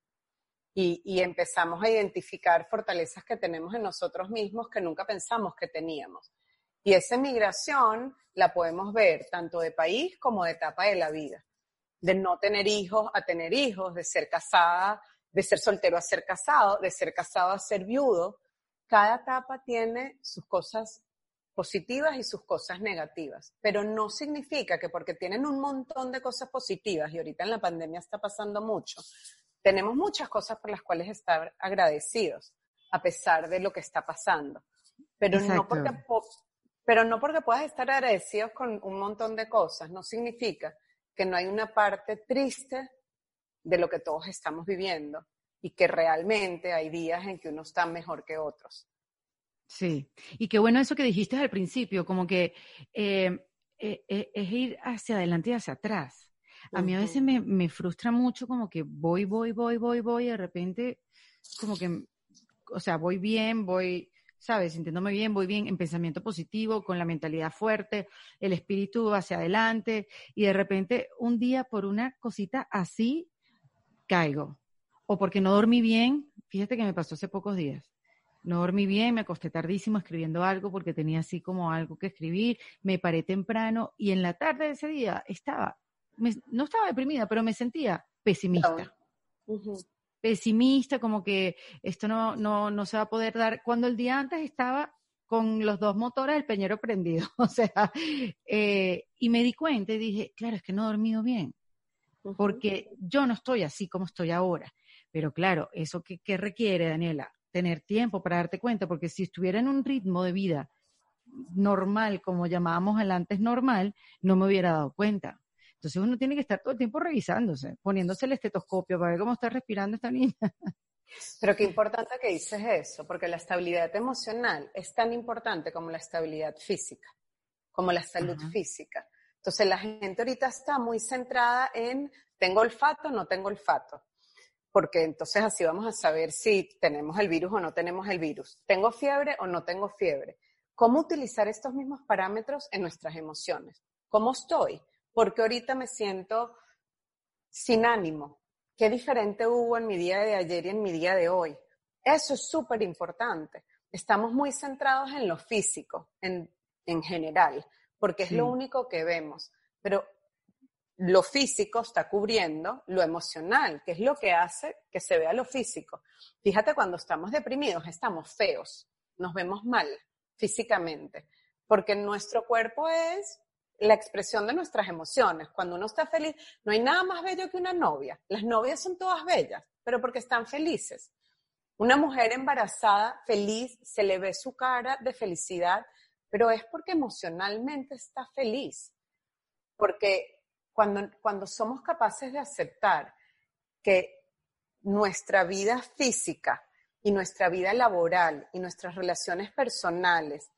Y, y empezamos a identificar fortalezas que tenemos en nosotros mismos que nunca pensamos que teníamos. Y esa migración la podemos ver tanto de país como de etapa de la vida. De no tener hijos a tener hijos, de ser casada, de ser soltero a ser casado, de ser casado a ser viudo. Cada etapa tiene sus cosas positivas y sus cosas negativas, pero no significa que porque tienen un montón de cosas positivas, y ahorita en la pandemia está pasando mucho, tenemos muchas cosas por las cuales estar agradecidos, a pesar de lo que está pasando. Pero no, porque, pero no porque puedas estar agradecidos con un montón de cosas, no significa que no hay una parte triste de lo que todos estamos viviendo y que realmente hay días en que uno está mejor que otros. Sí, y qué bueno eso que dijiste al principio, como que eh, eh, eh, es ir hacia adelante y hacia atrás. A mí a veces me, me frustra mucho como que voy, voy, voy, voy, voy, y de repente como que, o sea, voy bien, voy, ¿sabes? Sintiéndome bien, voy bien, en pensamiento positivo, con la mentalidad fuerte, el espíritu hacia adelante, y de repente un día por una cosita así caigo. O porque no dormí bien, fíjate que me pasó hace pocos días. No dormí bien, me acosté tardísimo escribiendo algo porque tenía así como algo que escribir, me paré temprano y en la tarde de ese día estaba, me, no estaba deprimida, pero me sentía pesimista. Uh-huh. Pesimista, como que esto no, no, no se va a poder dar. Cuando el día antes estaba con los dos motores del peñero prendido, o sea, eh, y me di cuenta y dije, claro, es que no he dormido bien, uh-huh. porque yo no estoy así como estoy ahora. Pero claro, ¿eso qué, qué requiere, Daniela? Tener tiempo para darte cuenta, porque si estuviera en un ritmo de vida normal, como llamábamos el antes normal, no me hubiera dado cuenta. Entonces uno tiene que estar todo el tiempo revisándose, poniéndose el estetoscopio para ver cómo está respirando esta niña. Pero qué importante que dices eso, porque la estabilidad emocional es tan importante como la estabilidad física, como la salud uh-huh. física. Entonces la gente ahorita está muy centrada en ¿tengo olfato o no tengo olfato? Porque entonces así vamos a saber si tenemos el virus o no tenemos el virus. ¿Tengo fiebre o no tengo fiebre? ¿Cómo utilizar estos mismos parámetros en nuestras emociones? ¿Cómo estoy? Porque ahorita me siento sin ánimo. ¿Qué diferente hubo en mi día de ayer y en mi día de hoy? Eso es súper importante. Estamos muy centrados en lo físico, en, en general, porque es sí. lo único que vemos. Pero lo físico está cubriendo lo emocional, que es lo que hace que se vea lo físico. Fíjate, cuando estamos deprimidos, estamos feos, nos vemos mal físicamente, porque nuestro cuerpo es la expresión de nuestras emociones. Cuando uno está feliz, no hay nada más bello que una novia. Las novias son todas bellas, pero porque están felices. Una mujer embarazada, feliz, se le ve su cara de felicidad, pero es porque emocionalmente está feliz. Porque Cuando, cuando somos capaces de aceptar que nuestra vida física y nuestra vida laboral y nuestras relaciones personales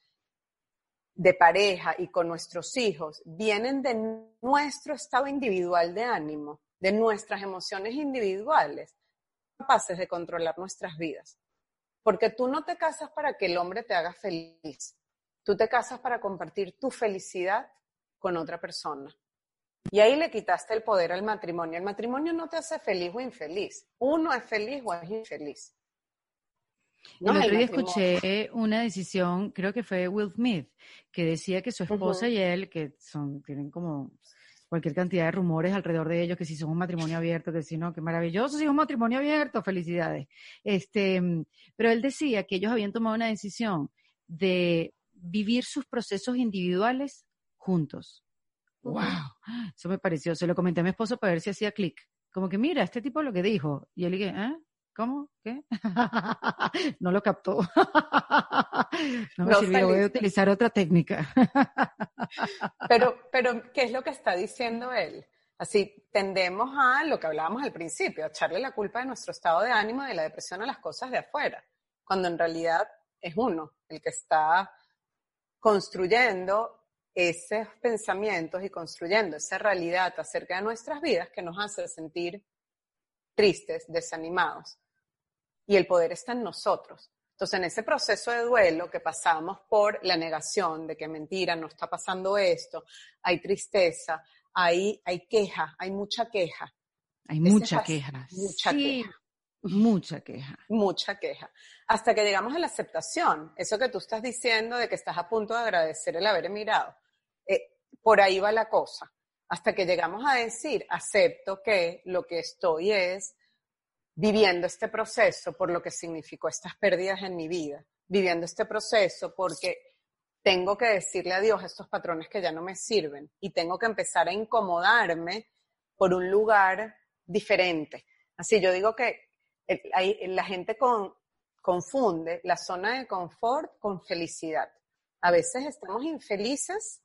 de pareja y con nuestros hijos vienen de nuestro estado individual de ánimo, de nuestras emociones individuales, capaces de controlar nuestras vidas. Porque tú no te casas para que el hombre te haga feliz, tú te casas para compartir tu felicidad con otra persona. Y ahí le quitaste el poder al matrimonio. El matrimonio no te hace feliz o infeliz. Uno es feliz o es infeliz. No, el otro día escuché una decisión, creo que fue Will Smith, que decía que su esposa uh-huh. y él, que son tienen como cualquier cantidad de rumores alrededor de ellos, que si son un matrimonio abierto, que si no, qué maravilloso, si es un matrimonio abierto, felicidades. Este, pero él decía que ellos habían tomado una decisión de vivir sus procesos individuales juntos. ¡Wow! Eso me pareció, se lo comenté a mi esposo para ver si hacía clic. Como que mira, este tipo lo que dijo. Y él dije, ¿eh? ¿Cómo? ¿Qué? No lo captó. No me no sirvió, voy a utilizar otra técnica. Pero, pero, ¿qué es lo que está diciendo él? Así tendemos a lo que hablábamos al principio, a echarle la culpa de nuestro estado de ánimo, de la depresión a las cosas de afuera, cuando en realidad es uno el que está construyendo esos pensamientos y construyendo esa realidad acerca de nuestras vidas que nos hace sentir tristes, desanimados. Y el poder está en nosotros. Entonces, en ese proceso de duelo que pasamos por la negación de que mentira, no está pasando esto, hay tristeza, hay, hay queja, hay mucha queja. Hay mucha queja. Mucha sí, queja. Mucha queja. Mucha queja. Hasta que llegamos a la aceptación. Eso que tú estás diciendo de que estás a punto de agradecer el haber emigrado. Eh, por ahí va la cosa. Hasta que llegamos a decir, acepto que lo que estoy es viviendo este proceso por lo que significó estas pérdidas en mi vida. Viviendo este proceso porque tengo que decirle adiós a estos patrones que ya no me sirven. Y tengo que empezar a incomodarme por un lugar diferente. Así yo digo que la gente con, confunde la zona de confort con felicidad. A veces estamos infelices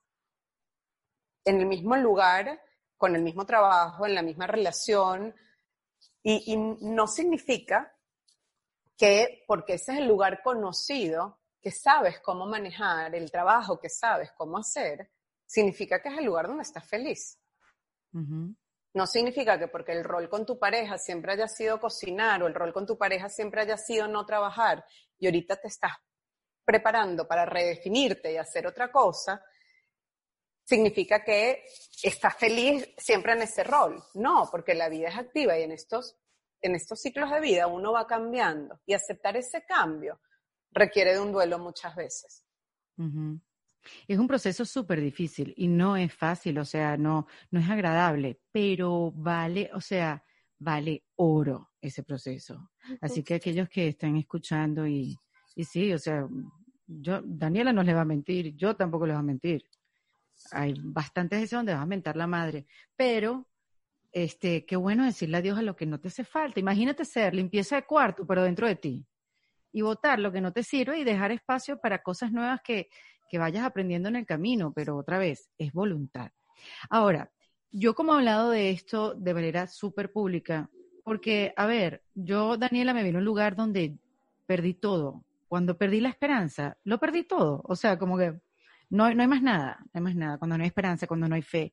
en el mismo lugar, con el mismo trabajo, en la misma relación, y, y no significa que porque ese es el lugar conocido, que sabes cómo manejar, el trabajo que sabes cómo hacer, significa que es el lugar donde estás feliz. Uh-huh. No significa que porque el rol con tu pareja siempre haya sido cocinar o el rol con tu pareja siempre haya sido no trabajar y ahorita te estás preparando para redefinirte y hacer otra cosa, significa que estás feliz siempre en ese rol. No, porque la vida es activa y en estos, en estos ciclos de vida uno va cambiando y aceptar ese cambio requiere de un duelo muchas veces. Uh-huh. Es un proceso súper difícil y no es fácil, o sea, no, no es agradable, pero vale, o sea, vale oro ese proceso. Así que aquellos que están escuchando y, y sí, o sea, yo, Daniela no les va a mentir, yo tampoco les voy a mentir. Hay bastantes veces donde vas a mentar la madre, pero este, qué bueno decirle adiós a lo que no te hace falta. Imagínate ser limpieza de cuarto, pero dentro de ti, y botar lo que no te sirve y dejar espacio para cosas nuevas que que vayas aprendiendo en el camino, pero otra vez, es voluntad. Ahora, yo como he hablado de esto de manera súper pública, porque, a ver, yo, Daniela, me vino a un lugar donde perdí todo. Cuando perdí la esperanza, lo perdí todo. O sea, como que no, no hay más nada, no hay más nada. Cuando no hay esperanza, cuando no hay fe.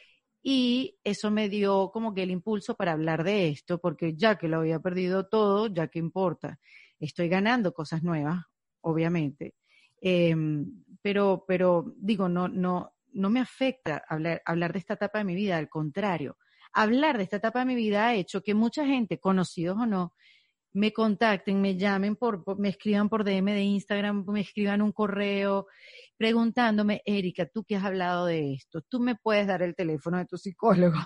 Y eso me dio como que el impulso para hablar de esto, porque ya que lo había perdido todo, ya que importa, estoy ganando cosas nuevas, obviamente. Eh, pero, pero digo, no, no, no me afecta hablar, hablar de esta etapa de mi vida, al contrario. Hablar de esta etapa de mi vida ha hecho que mucha gente, conocidos o no, me contacten, me llamen, por, por, me escriban por D M de Instagram, me escriban un correo preguntándome, Erika, ¿tú qué has hablado de esto? ¿Tú me puedes dar el teléfono de tu psicólogo?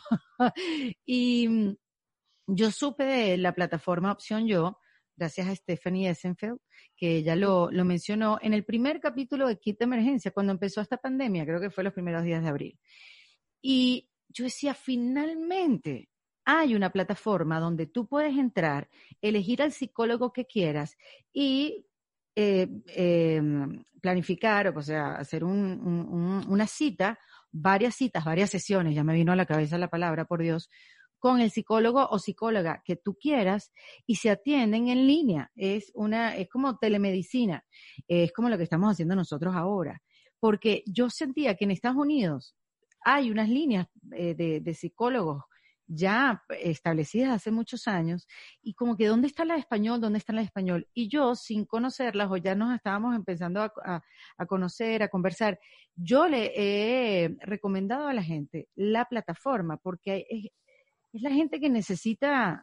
Y yo supe de la plataforma Opción Yo, gracias a Stephanie Essenfeld, que ella lo, lo mencionó en el primer capítulo de Kit de Emergencia, cuando empezó esta pandemia, creo que fue los primeros días de abril. Y yo decía, finalmente hay una plataforma donde tú puedes entrar, elegir al psicólogo que quieras y eh, eh, planificar, o sea, hacer un, un, una cita, varias citas, varias sesiones, ya me vino a la cabeza la palabra, por Dios, con el psicólogo o psicóloga que tú quieras y se atienden en línea. Es una, es como telemedicina, es como lo que estamos haciendo nosotros ahora. Porque yo sentía que en Estados Unidos hay unas líneas eh, de, de psicólogos ya establecidas hace muchos años y como que ¿dónde está la de español? ¿Dónde está la de español? Y yo, sin conocerlas, o ya nos estábamos empezando a, a, a conocer, a conversar, yo le he recomendado a la gente la plataforma porque es, es la gente que necesita,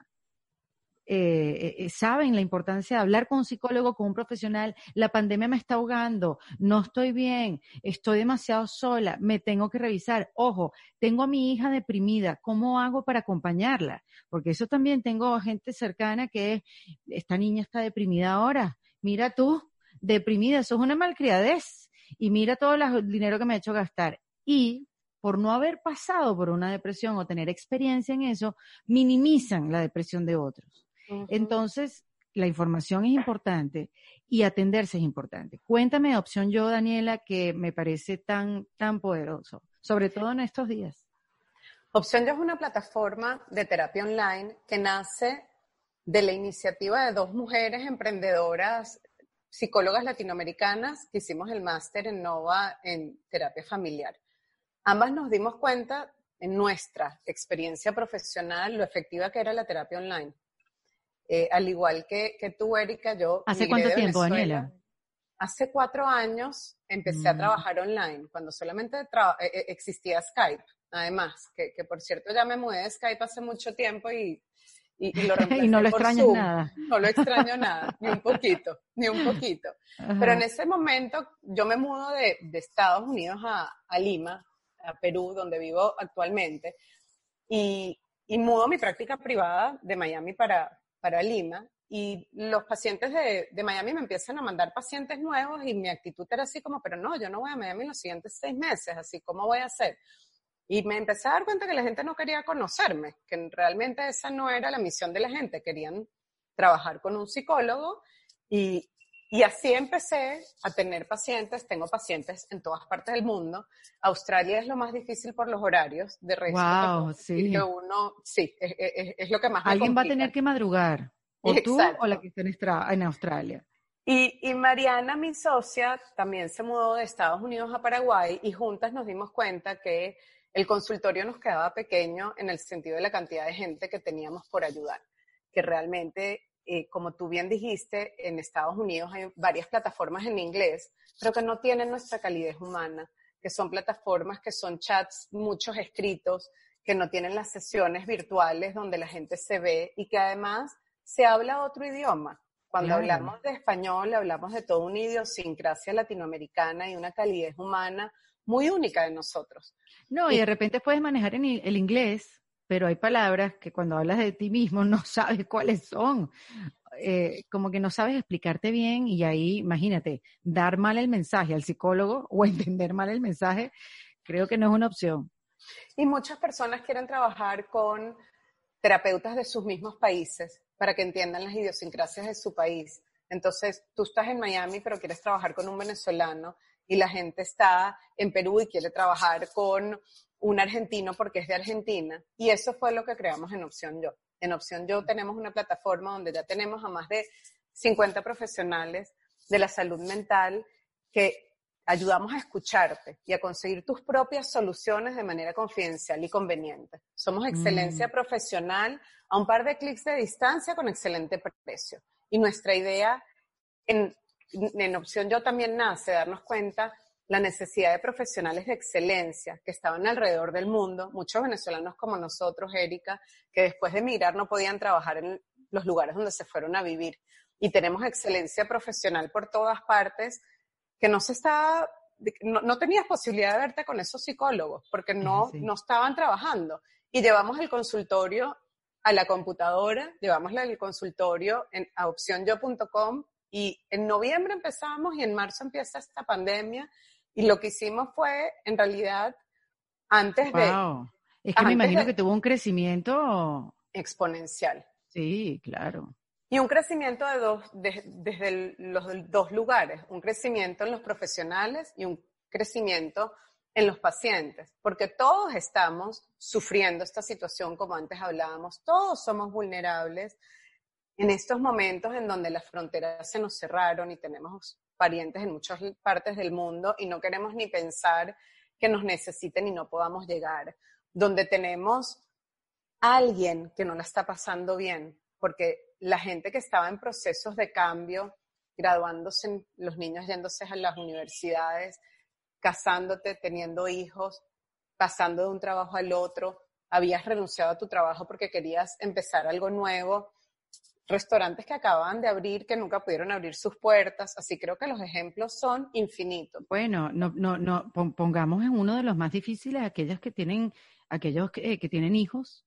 eh, eh, saben la importancia de hablar con un psicólogo, con un profesional. La pandemia me está ahogando, no estoy bien, estoy demasiado sola, me tengo que revisar. Ojo, tengo a mi hija deprimida, ¿cómo hago para acompañarla? Porque eso también tengo gente cercana que es, esta niña está deprimida ahora, mira tú, deprimida, eso es una malcriadez. Y mira todo el dinero que me ha hecho gastar. Y por no haber pasado por una depresión o tener experiencia en eso, minimizan la depresión de otros. Uh-huh. Entonces, la información es importante y atenderse es importante. Cuéntame de Opción Yo, Daniela, que me parece tan, tan poderoso, sobre todo en estos días. Opción Yo es una plataforma de terapia online que nace de la iniciativa de dos mujeres emprendedoras, psicólogas latinoamericanas, que hicimos el máster en Nova en terapia familiar. Ambas nos dimos cuenta en nuestra experiencia profesional lo efectiva que era la terapia online. Eh, al igual que, que tú, Erika, yo ¿Hace migré cuánto de tiempo, Venezuela. Daniela? Hace cuatro años empecé Mm. a trabajar online, cuando solamente tra- eh, existía Skype, además, que, que por cierto ya me mudé de Skype hace mucho tiempo y, y, y lo Y no reemplacé lo por extrañas Zoom. nada. No lo extraño nada, ni un poquito, ni un poquito. Pero en Ajá. ese momento yo me mudo de, de Estados Unidos a, a Lima, a Perú, donde vivo actualmente, y, y mudo mi práctica privada de Miami para, para Lima, y los pacientes de, de Miami me empiezan a mandar pacientes nuevos y mi actitud era así como, pero no, yo no voy a Miami en los siguientes seis meses, así, ¿cómo voy a hacer? Y me empecé a dar cuenta que la gente no quería conocerme, que realmente esa no era la misión de la gente, querían trabajar con un psicólogo y, y así empecé a tener pacientes, tengo pacientes en todas partes del mundo. Australia es lo más difícil por los horarios, de resto te puedo Wow, decir que sí. uno, sí, es, es, es lo que más me Alguien va a complica. tener que madrugar, o tú o la Exacto. que está en, Estra- en Australia. Y, y Mariana, mi socia, también se mudó de Estados Unidos a Paraguay y juntas nos dimos cuenta que el consultorio nos quedaba pequeño en el sentido de la cantidad de gente que teníamos por ayudar. Que realmente, eh, como tú bien dijiste, en Estados Unidos hay varias plataformas en inglés, pero que no tienen nuestra calidez humana, que son plataformas que son chats, muchos escritos, que no tienen las sesiones virtuales donde la gente se ve y que además se habla otro idioma. Cuando Claro. hablamos de español, hablamos de toda una idiosincrasia latinoamericana y una calidez humana muy única de nosotros. No, y de Y, repente puedes manejar en i- el inglés, pero hay palabras que cuando hablas de ti mismo no sabes cuáles son. Eh, como que no sabes explicarte bien y ahí, imagínate, dar mal el mensaje al psicólogo o entender mal el mensaje, creo que no es una opción. y muchas personas quieren trabajar con terapeutas de sus mismos países para que entiendan las idiosincrasias de su país. Entonces, tú estás en Miami, pero quieres trabajar con un venezolano y la gente está en Perú y quiere trabajar con un argentino porque es de Argentina. Y eso fue lo que creamos en Opción Yo. En Opción Yo tenemos una plataforma donde ya tenemos a más de cincuenta profesionales de la salud mental que ayudamos a escucharte y a conseguir tus propias soluciones de manera confidencial y conveniente. Somos excelencia Mm. profesional a un par de clics de distancia con excelente precio. Y nuestra idea en, en Opción Yo también nace de darnos cuenta la necesidad de profesionales de excelencia que estaban alrededor del mundo, muchos venezolanos como nosotros, Erika, que después de emigrar no podían trabajar en los lugares donde se fueron a vivir. Y tenemos excelencia profesional por todas partes, que no se está, no, no tenías posibilidad de verte con esos psicólogos, porque Es no, así. no estaban trabajando. Y llevamos el consultorio a la computadora, llevamos el consultorio en, a opción yo punto com y en noviembre empezamos y en marzo empieza esta pandemia y lo que hicimos fue, en realidad, antes de, Wow. Es que me antes imagino de que tuvo un crecimiento, exponencial. sí, claro. Y un crecimiento de dos, de, desde el, los dos lugares, un crecimiento en los profesionales y un crecimiento en los pacientes, porque todos estamos sufriendo esta situación, como antes hablábamos, todos somos vulnerables en estos momentos en donde las fronteras se nos cerraron y tenemos parientes en muchas partes del mundo y no queremos ni pensar que nos necesiten y no podamos llegar, donde tenemos a alguien que no la está pasando bien, porque la gente que estaba en procesos de cambio, graduándose, los niños yéndose a las universidades, casándote, teniendo hijos, pasando de un trabajo al otro, habías renunciado a tu trabajo porque querías empezar algo nuevo, restaurantes que acababan de abrir, que nunca pudieron abrir sus puertas, así creo que los ejemplos son infinitos. Bueno, no, no, no, pon- pongamos en uno de los más difíciles aquellos que tienen, aquellos que, eh, que tienen hijos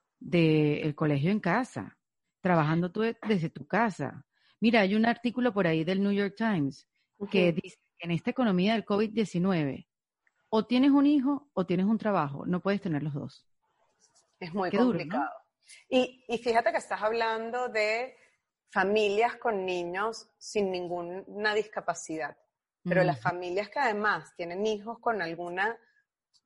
del colegio en casa, trabajando tú de- desde tu casa. Mira, hay un artículo por ahí del New York Times que Uh-huh. dice que en esta economía del COVID diecinueve, o tienes un hijo o tienes un trabajo, no puedes tener los dos. Es muy Qué duro, ¿no? complicado. Y, y fíjate que estás hablando de familias con niños sin ninguna discapacidad, pero Mm, las familias que además tienen hijos con alguna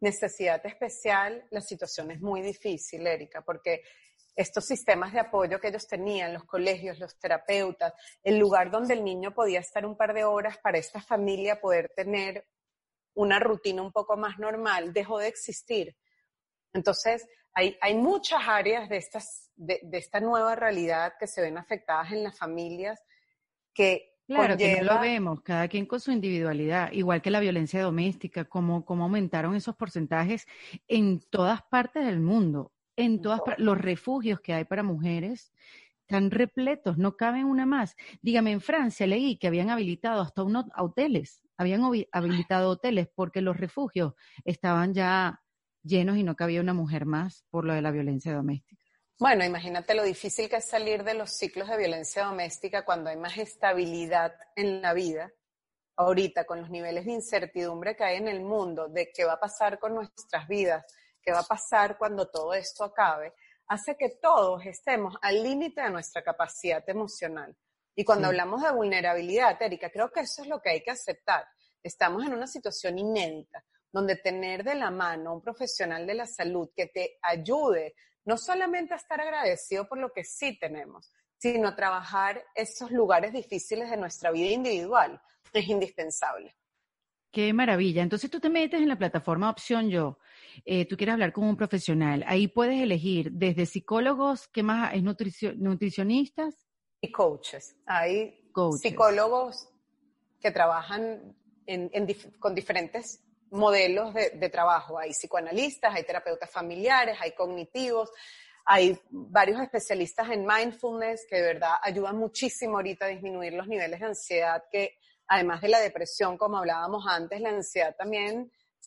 necesidad especial, la situación es muy difícil, Erika, porque estos sistemas de apoyo que ellos tenían, los colegios, los terapeutas, el lugar donde el niño podía estar un par de horas para esta familia poder tener una rutina un poco más normal, dejó de existir. Entonces, hay, hay muchas áreas de, estas, de, de esta nueva realidad que se ven afectadas en las familias que Claro, conlleva... que no lo vemos, cada quien con su individualidad, igual que la violencia doméstica, cómo, cómo aumentaron esos porcentajes en todas partes del mundo, en todas par- los refugios que hay para mujeres están repletos, no caben una más. Dígame, en Francia leí que habían habilitado hasta unos hoteles, habían obi- habilitado hoteles porque los refugios estaban ya llenos y no cabía una mujer más por lo de la violencia doméstica. Bueno, imagínate lo difícil que es salir de los ciclos de violencia doméstica cuando hay más estabilidad en la vida. Ahorita, con los niveles de incertidumbre que hay en el mundo, de qué va a pasar con nuestras vidas, qué va a pasar cuando todo esto acabe, hace que todos estemos al límite de nuestra capacidad emocional. Y cuando sí. hablamos de vulnerabilidad, Erika, creo que eso es lo que hay que aceptar. Estamos en una situación inédita, donde tener de la mano un profesional de la salud que te ayude no solamente a estar agradecido por lo que sí tenemos, sino a trabajar esos lugares difíciles de nuestra vida individual, es indispensable. Qué maravilla. Entonces tú te metes en la plataforma Opción Yo, eh, tú quieres hablar con un profesional, ahí puedes elegir desde psicólogos, ¿qué más? ¿Es nutricio- nutricionistas? Y coaches. Hay Coaches. psicólogos que trabajan en, en dif- con diferentes modelos de, de trabajo. Hay psicoanalistas, hay terapeutas familiares, hay cognitivos, hay varios especialistas en mindfulness que de verdad ayudan muchísimo ahorita a disminuir los niveles de ansiedad, que además de la depresión, como hablábamos antes, la ansiedad también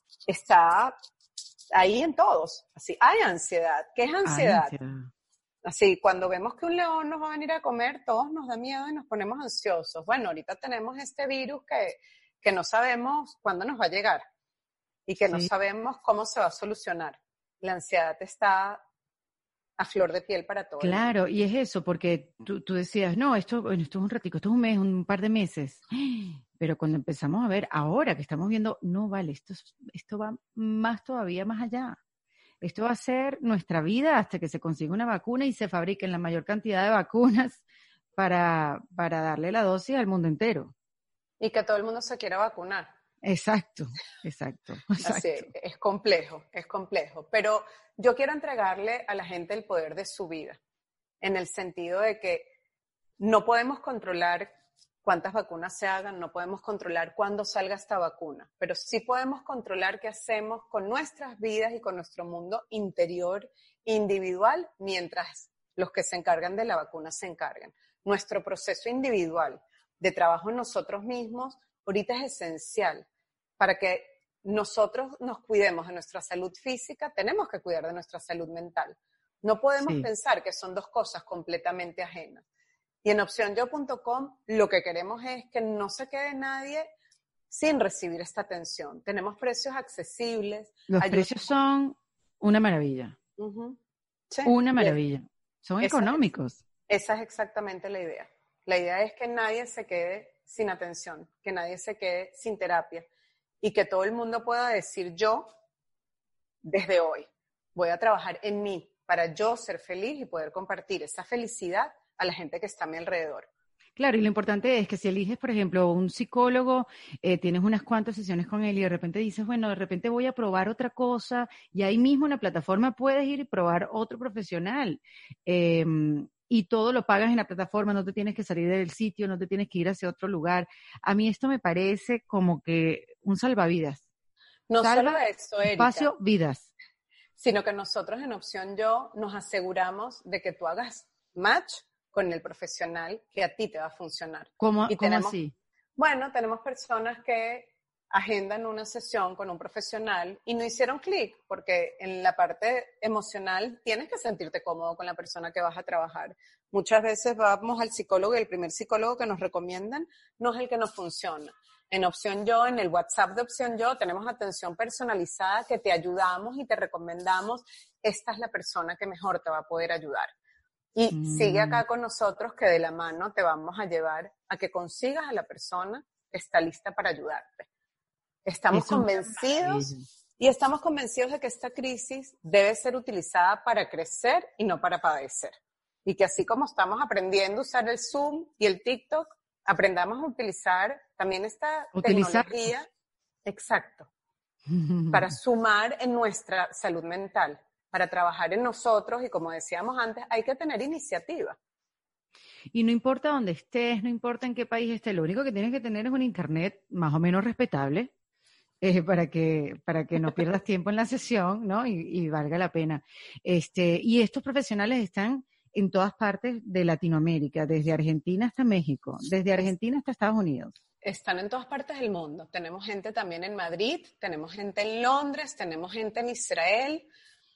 está ahí en todos. Así, hay ansiedad. ¿Qué es ansiedad? Hay ansiedad. Así, cuando vemos que un león nos va a venir a comer, todos nos da miedo y nos ponemos ansiosos. Bueno, ahorita tenemos este virus que, que no sabemos cuándo nos va a llegar y que sí. no sabemos cómo se va a solucionar. La ansiedad está a flor de piel para todos. Claro, y es eso, porque tú, tú decías, no, esto, bueno, esto es un ratico, esto es un mes, un par de meses. Pero cuando empezamos a ver, ahora que estamos viendo, no vale, esto, esto va más todavía más allá. Esto va a ser nuestra vida hasta que se consiga una vacuna y se fabriquen la mayor cantidad de vacunas para, para darle la dosis al mundo entero. Y que todo el mundo se quiera vacunar. Exacto, exacto, exacto. Así, es complejo, es complejo. Pero yo quiero entregarle a la gente el poder de su vida, en el sentido de que no podemos controlar cuántas vacunas se hagan, no podemos controlar cuándo salga esta vacuna, pero sí podemos controlar qué hacemos con nuestras vidas y con nuestro mundo interior individual mientras los que se encargan de la vacuna se encargan. Nuestro proceso individual de trabajo en nosotros mismos ahorita es esencial. Para que nosotros nos cuidemos de nuestra salud física, tenemos que cuidar de nuestra salud mental. No podemos sí. pensar que son dos cosas completamente ajenas. Y en opción yo punto com lo que queremos es que no se quede nadie sin recibir esta atención. Tenemos precios accesibles. Los ayuda... precios son una maravilla. Uh-huh. Sí. Una maravilla. Son esa económicos. Es, esa es exactamente la idea. La idea es que nadie se quede sin atención, que nadie se quede sin terapia y que todo el mundo pueda decir yo, desde hoy, voy a trabajar en mí para yo ser feliz y poder compartir esa felicidad a la gente que está a mi alrededor. Claro, y lo importante es que si eliges, por ejemplo, un psicólogo, eh, tienes unas cuantas sesiones con él y de repente dices, bueno, de repente voy a probar otra cosa y ahí mismo en la plataforma puedes ir y probar otro profesional. Eh, y todo lo pagas en la plataforma, no te tienes que salir del sitio, no te tienes que ir hacia otro lugar. A mí esto me parece como que un salvavidas. No Salva solo eso, Erika, espacio, vidas. Sino que nosotros en Opción Yo nos aseguramos de que tú hagas match con el profesional que a ti te va a funcionar. ¿Cómo, y ¿cómo tenemos, así? Bueno, tenemos personas que agendan una sesión con un profesional y no hicieron clic, porque en la parte emocional tienes que sentirte cómodo con la persona que vas a trabajar. Muchas veces vamos al psicólogo y el primer psicólogo que nos recomiendan no es el que nos funciona. En Opción Yo, en el WhatsApp de Opción Yo, tenemos atención personalizada que te ayudamos y te recomendamos. Esta es la persona que mejor te va a poder ayudar. Y mm. sigue acá con nosotros que de la mano te vamos a llevar a que consigas a la persona que está lista para ayudarte. Estamos Eso convencidos Y estamos convencidos de que esta crisis debe ser utilizada para crecer y no para padecer. Y que así como estamos aprendiendo a usar el Zoom y el TikTok, aprendamos a utilizar también esta Utilizar. tecnología, exacto, para sumar en nuestra salud mental, para trabajar en nosotros y como decíamos antes, hay que tener iniciativa. Y no importa dónde estés, no importa en qué país estés, lo único que tienes que tener es un internet más o menos respetable. Eh, para que para que no pierdas tiempo en la sesión, ¿no? Y, y valga la pena. Este, y estos profesionales están en todas partes de Latinoamérica, desde Argentina hasta México, desde Argentina hasta Estados Unidos. Están en todas partes del mundo. Tenemos gente también en Madrid, tenemos gente en Londres, tenemos gente en Israel,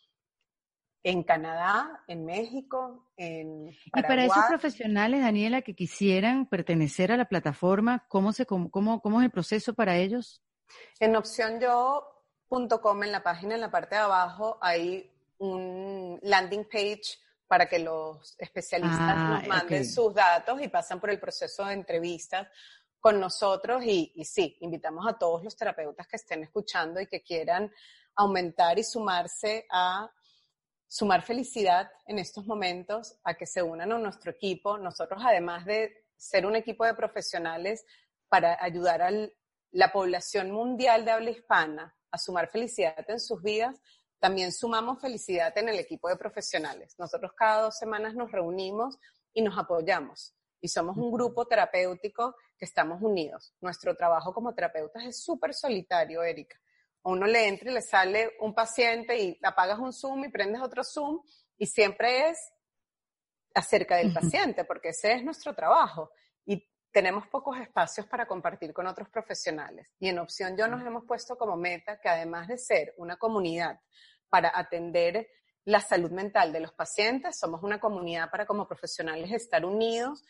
en Canadá, en México, en Paraguay. Y para esos profesionales, Daniela, que quisieran pertenecer a la plataforma, ¿cómo se cómo, cómo es el proceso para ellos? En opción yo punto com, en la página, en la parte de abajo, hay un landing page para que los especialistas ah, nos manden okay. sus datos y pasan por el proceso de entrevistas con nosotros. Y, y sí, invitamos a todos los terapeutas que estén escuchando y que quieran aumentar y sumarse a sumar felicidad en estos momentos, a que se unan a nuestro equipo. Nosotros, además de ser un equipo de profesionales para ayudar al la población mundial de habla hispana a sumar felicidad en sus vidas, también sumamos felicidad en el equipo de profesionales. Nosotros cada dos semanas nos reunimos y nos apoyamos. Y somos un grupo terapéutico que estamos unidos. Nuestro trabajo como terapeutas es súper solitario, Erika. A uno le entra y le sale un paciente y apagas un Zoom y prendes otro Zoom y siempre es acerca del paciente, porque ese es nuestro trabajo. Y tenemos pocos espacios para compartir con otros profesionales. Y en Opción Yo nos hemos puesto como meta que además de ser una comunidad para atender la salud mental de los pacientes, somos una comunidad para como profesionales estar unidos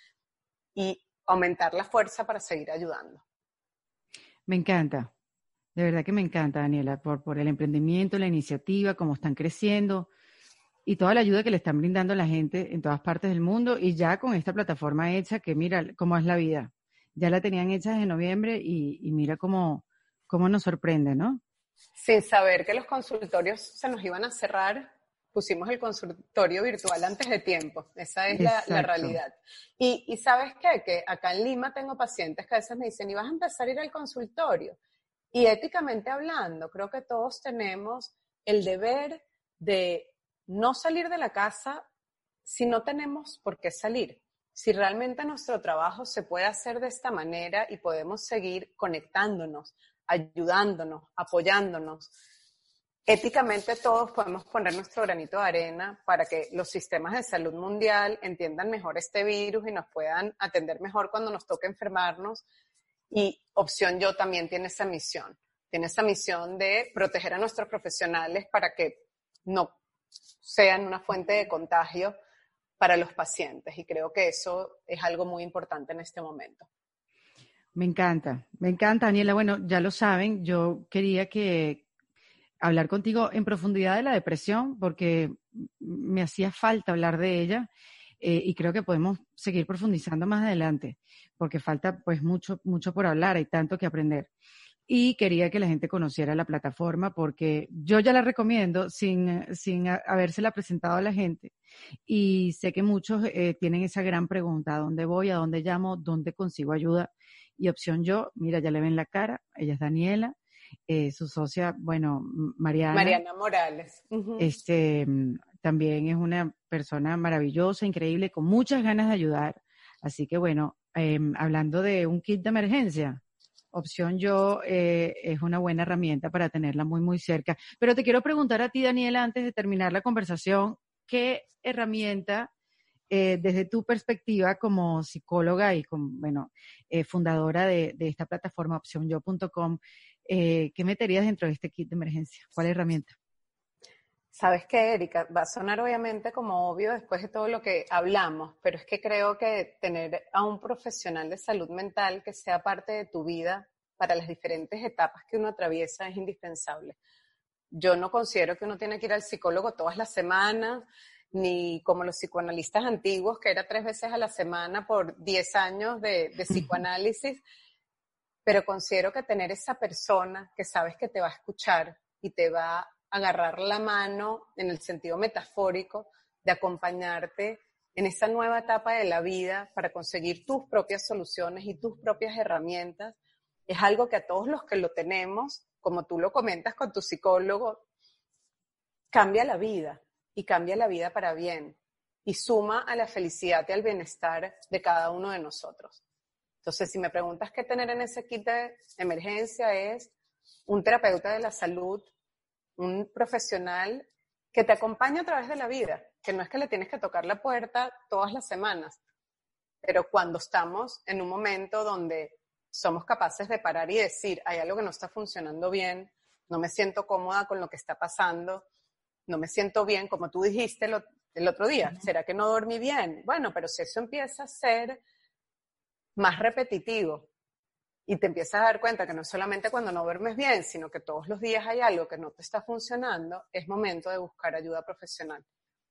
y aumentar la fuerza para seguir ayudando. Me encanta, de verdad que me encanta, Daniela, por, por el emprendimiento, la iniciativa, cómo están creciendo y toda la ayuda que le están brindando a la gente en todas partes del mundo, y ya con esta plataforma hecha, que mira cómo es la vida. Ya la tenían hecha desde noviembre y, y mira cómo, cómo nos sorprende, ¿no? Sin saber que los consultorios se nos iban a cerrar, pusimos el consultorio virtual antes de tiempo. Esa es la, la realidad. Y, y ¿sabes qué? Que acá en Lima tengo pacientes que a veces me dicen, ¿y vas a empezar a ir al consultorio? Y éticamente hablando, creo que todos tenemos el deber de no salir de la casa si no tenemos por qué salir. Si realmente nuestro trabajo se puede hacer de esta manera y podemos seguir conectándonos, ayudándonos, apoyándonos, éticamente todos podemos poner nuestro granito de arena para que los sistemas de salud mundial entiendan mejor este virus y nos puedan atender mejor cuando nos toque enfermarnos. Y Opción Yo también tiene esa misión. Tiene esa misión de proteger a nuestros profesionales para que no sean una fuente de contagio para los pacientes. Y creo que eso es algo muy importante en este momento. Me encanta, me encanta, Daniela. Bueno, ya lo saben, yo quería que hablar contigo en profundidad de la depresión, porque me hacía falta hablar de ella, eh, y creo que podemos seguir profundizando más adelante, porque falta pues mucho, mucho por hablar, hay tanto que aprender. Y quería que la gente conociera la plataforma, porque yo ya la recomiendo sin, sin habérsela presentado a la gente. Y sé que muchos eh, tienen esa gran pregunta: ¿a dónde voy? ¿A dónde llamo? ¿Dónde consigo ayuda? Y Opción Yo, mira, ya le ven la cara, ella es Daniela, eh, su socia, bueno, Mariana. Mariana Morales. Uh-huh. Este, también es una persona maravillosa, increíble, con muchas ganas de ayudar. Así que bueno, eh, hablando de un kit de emergencia, Opción Yo eh, es una buena herramienta para tenerla muy, muy cerca. Pero te quiero preguntar a ti, Daniela, antes de terminar la conversación, ¿qué herramienta, eh, desde tu perspectiva como psicóloga y como, bueno, eh, fundadora de, de esta plataforma opción yo punto com, eh, qué meterías dentro de este kit de emergencia? ¿Cuál herramienta? ¿Sabes qué, Erika? Va a sonar obviamente como obvio después de todo lo que hablamos, pero es que creo que tener a un profesional de salud mental que sea parte de tu vida para las diferentes etapas que uno atraviesa es indispensable. Yo no considero que uno tiene que ir al psicólogo todas las semanas, ni como los psicoanalistas antiguos, que era tres veces a la semana por diez años de, de psicoanálisis, pero considero que tener esa persona que sabes que te va a escuchar, y te va a agarrar la mano en el sentido metafórico de acompañarte en esa nueva etapa de la vida para conseguir tus propias soluciones y tus propias herramientas. Es algo que a todos los que lo tenemos, como tú lo comentas con tu psicólogo, cambia la vida y cambia la vida para bien y suma a la felicidad y al bienestar de cada uno de nosotros. Entonces, si me preguntas qué tener en ese kit de emergencia, es un terapeuta de la salud, un profesional que te acompaña a través de la vida, que no es que le tienes que tocar la puerta todas las semanas, pero cuando estamos en un momento donde somos capaces de parar y decir, hay algo que no está funcionando bien, no me siento cómoda con lo que está pasando, no me siento bien, como tú dijiste el, el otro día, ¿será que no dormí bien? Bueno, pero si eso empieza a ser más repetitivo y te empiezas a dar cuenta que no solamente cuando no duermes bien, sino que todos los días hay algo que no te está funcionando, es momento de buscar ayuda profesional.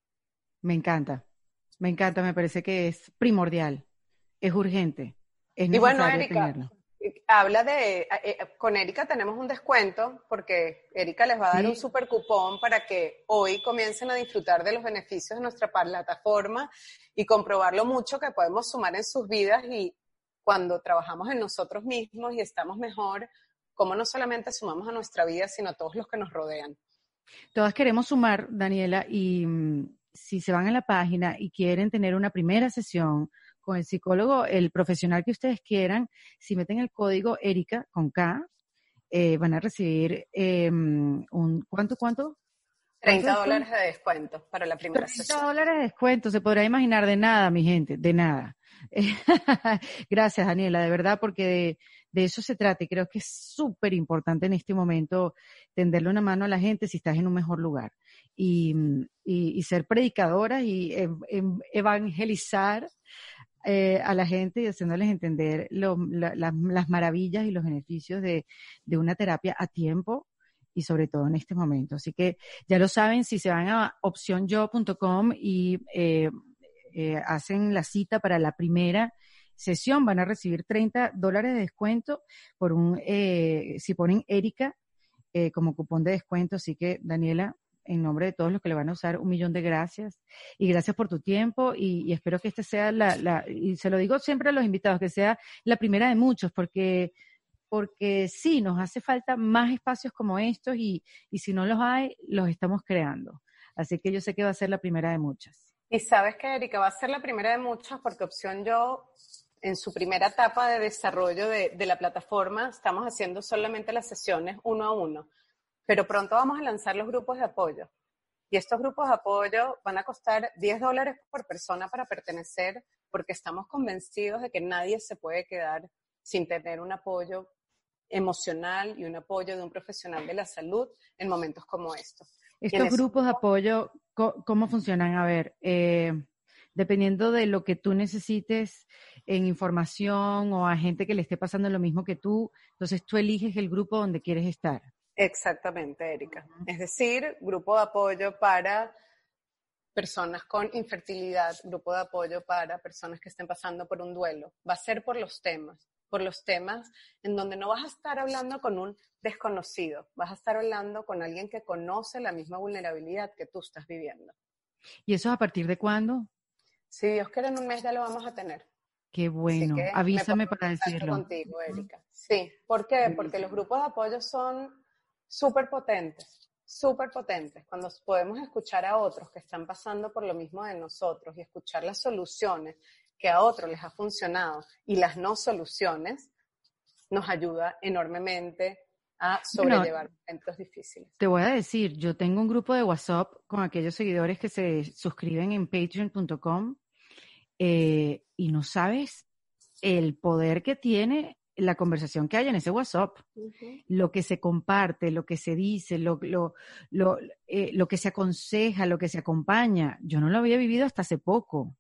Me encanta, me encanta, me parece que es primordial, es urgente, es necesario y bueno, Erika, tenerlo. Habla de, eh, con Erika tenemos un descuento porque Erika les va a dar ¿Sí? un super cupón para que hoy comiencen a disfrutar de los beneficios de nuestra plataforma y comprobar lo mucho que podemos sumar en sus vidas y cuando trabajamos en nosotros mismos y estamos mejor, cómo no solamente sumamos a nuestra vida, sino a todos los que nos rodean. Todas queremos sumar, Daniela, y mm, si se van a la página y quieren tener una primera sesión con el psicólogo, el profesional que ustedes quieran, si meten el código Erika con K, eh, van a recibir eh, un, ¿cuánto, cuánto? treinta dólares de descuento para la primera treinta sesión. dólares de descuento, se podrá imaginar, de nada, mi gente, de nada. Gracias, Daniela, de verdad, porque de, de eso se trata y creo que es súper importante en este momento tenderle una mano a la gente si estás en un mejor lugar y, y, y ser predicadora y ev evangelizar eh, a la gente y haciéndoles entender lo, la, la, las maravillas y los beneficios de, de una terapia a tiempo y sobre todo en este momento. Así que ya lo saben, si se van a opción yo punto com y eh, eh, hacen la cita para la primera sesión, van a recibir treinta dólares de descuento por un, eh, si ponen Erika eh, como cupón de descuento. Así que, Daniela, en nombre de todos los que le van a usar, un millón de gracias. Y gracias por tu tiempo y, y espero que esta sea la, la, y se lo digo siempre a los invitados, que sea la primera de muchos, porque porque sí, nos hace falta más espacios como estos y, y si no los hay, los estamos creando. Así que yo sé que va a ser la primera de muchas. Y sabes que, Erika, va a ser la primera de muchas porque Opción Yo, en su primera etapa de desarrollo de, de la plataforma, estamos haciendo solamente las sesiones uno a uno, pero pronto vamos a lanzar los grupos de apoyo. Y estos grupos de apoyo van a costar diez dólares por persona para pertenecer porque estamos convencidos de que nadie se puede quedar sin tener un apoyo emocional y un apoyo de un profesional de la salud en momentos como estos. Estos grupos de apoyo, ¿cómo funcionan? A ver, eh, dependiendo de lo que tú necesites en información o a gente que le esté pasando lo mismo que tú, entonces tú eliges el grupo donde quieres estar. Exactamente, Erika. Uh-huh. Es decir, grupo de apoyo para personas con infertilidad, grupo de apoyo para personas que estén pasando por un duelo. Va a ser por los temas. por los temas en donde no vas a estar hablando con un desconocido, vas a estar hablando con alguien que conoce la misma vulnerabilidad que tú estás viviendo. ¿Y eso es a partir de cuándo? Si Dios quiere, en un mes ya lo vamos a tener. Qué bueno, avísame para decirlo. Contigo, Erika. Sí, ¿por qué? Porque los grupos de apoyo son súper potentes, súper potentes. Cuando podemos escuchar a otros que están pasando por lo mismo de nosotros y escuchar las soluciones que a otros les ha funcionado y las no soluciones, nos ayuda enormemente a sobrellevar bueno, momentos difíciles. Te voy a decir, yo tengo un grupo de WhatsApp con aquellos seguidores que se suscriben en patreon punto com eh, y no sabes el poder que tiene la conversación que hay en ese WhatsApp, uh-huh. Lo que se comparte, lo que se dice, lo, lo, lo, eh, lo que se aconseja, lo que se acompaña. Yo no lo había vivido hasta hace poco.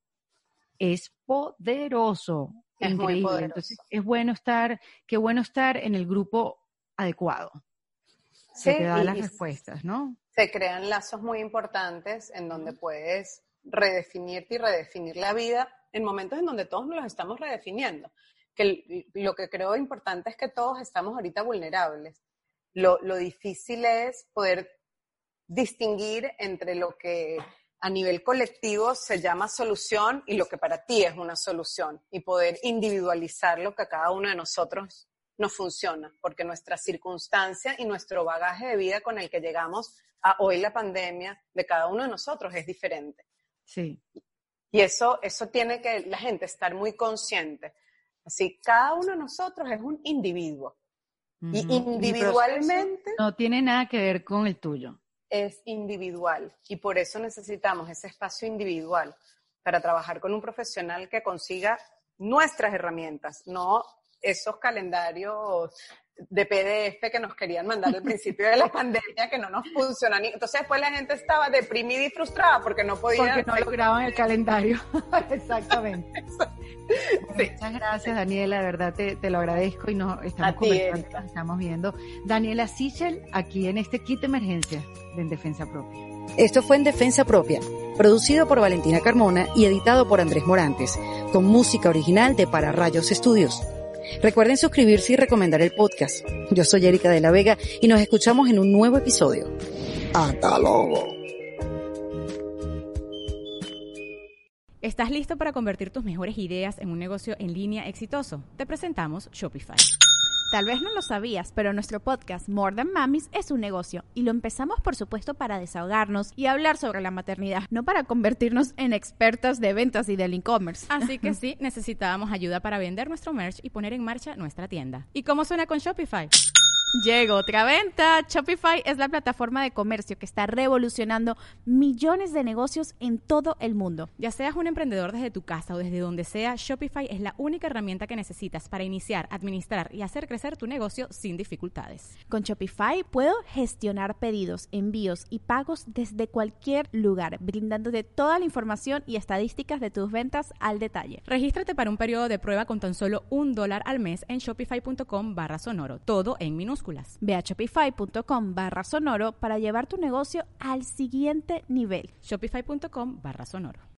Es poderoso, es increíble. Muy poderoso. Entonces, es bueno estar, qué bueno estar en el grupo adecuado. Sí, que te da y, las y respuestas, ¿no? Se crean lazos muy importantes en donde puedes redefinirte y redefinir la vida en momentos en donde todos nos los estamos redefiniendo. Que lo que creo importante es que todos estamos ahorita vulnerables Lo, lo difícil es poder distinguir entre lo que a nivel colectivo se llama solución y lo que para ti es una solución, y poder individualizar lo que a cada uno de nosotros nos funciona, porque nuestra circunstancia y nuestro bagaje de vida con el que llegamos a hoy la pandemia de cada uno de nosotros es diferente. Sí. Y eso, eso tiene que la gente estar muy consciente. Así, cada uno de nosotros es un individuo. Uh-huh. Y individualmente... No tiene nada que ver con el tuyo. Es individual. Y por eso necesitamos ese espacio individual para trabajar con un profesional que consiga nuestras herramientas, no esos calendarios de P D F que nos querían mandar al principio de la pandemia, que no nos funcionan. Entonces después la gente estaba deprimida y frustrada porque no podía... Porque no lograban el calendario. Exactamente. Sí. Muchas gracias, Daniela, de verdad te, te lo agradezco y nos estamos conversando, nos estamos viendo. Daniela Sichel, aquí en este kit de emergencia de En Defensa Propia. Esto fue En Defensa Propia, producido por Valentina Carmona y editado por Andrés Morantes, con música original de Para Rayos Studios. Recuerden suscribirse y recomendar el podcast. Yo soy Erika de la Vega y nos escuchamos en un nuevo episodio. ¡Hasta luego! ¿Estás listo para convertir tus mejores ideas en un negocio en línea exitoso? Te presentamos Shopify. Tal vez no lo sabías, pero nuestro podcast More Than Mamis es un negocio y lo empezamos, por supuesto, para desahogarnos y hablar sobre la maternidad, no para convertirnos en expertas de ventas y del e-commerce. Así que sí, necesitábamos ayuda para vender nuestro merch y poner en marcha nuestra tienda. ¿Y cómo suena con Shopify? Llegó otra venta. Shopify es la plataforma de comercio que está revolucionando millones de negocios en todo el mundo. Ya seas un emprendedor desde tu casa o desde donde sea, Shopify es la única herramienta que necesitas para iniciar, administrar y hacer crecer tu negocio sin dificultades. Con Shopify puedo gestionar pedidos, envíos y pagos desde cualquier lugar, brindándote toda la información y estadísticas de tus ventas al detalle. Regístrate para un periodo de prueba con tan solo un dólar al mes en shopify.com barra sonoro, todo en minúsculas. Ve a shopify.com barra sonoro para llevar tu negocio al siguiente nivel. Shopify.com barra sonoro.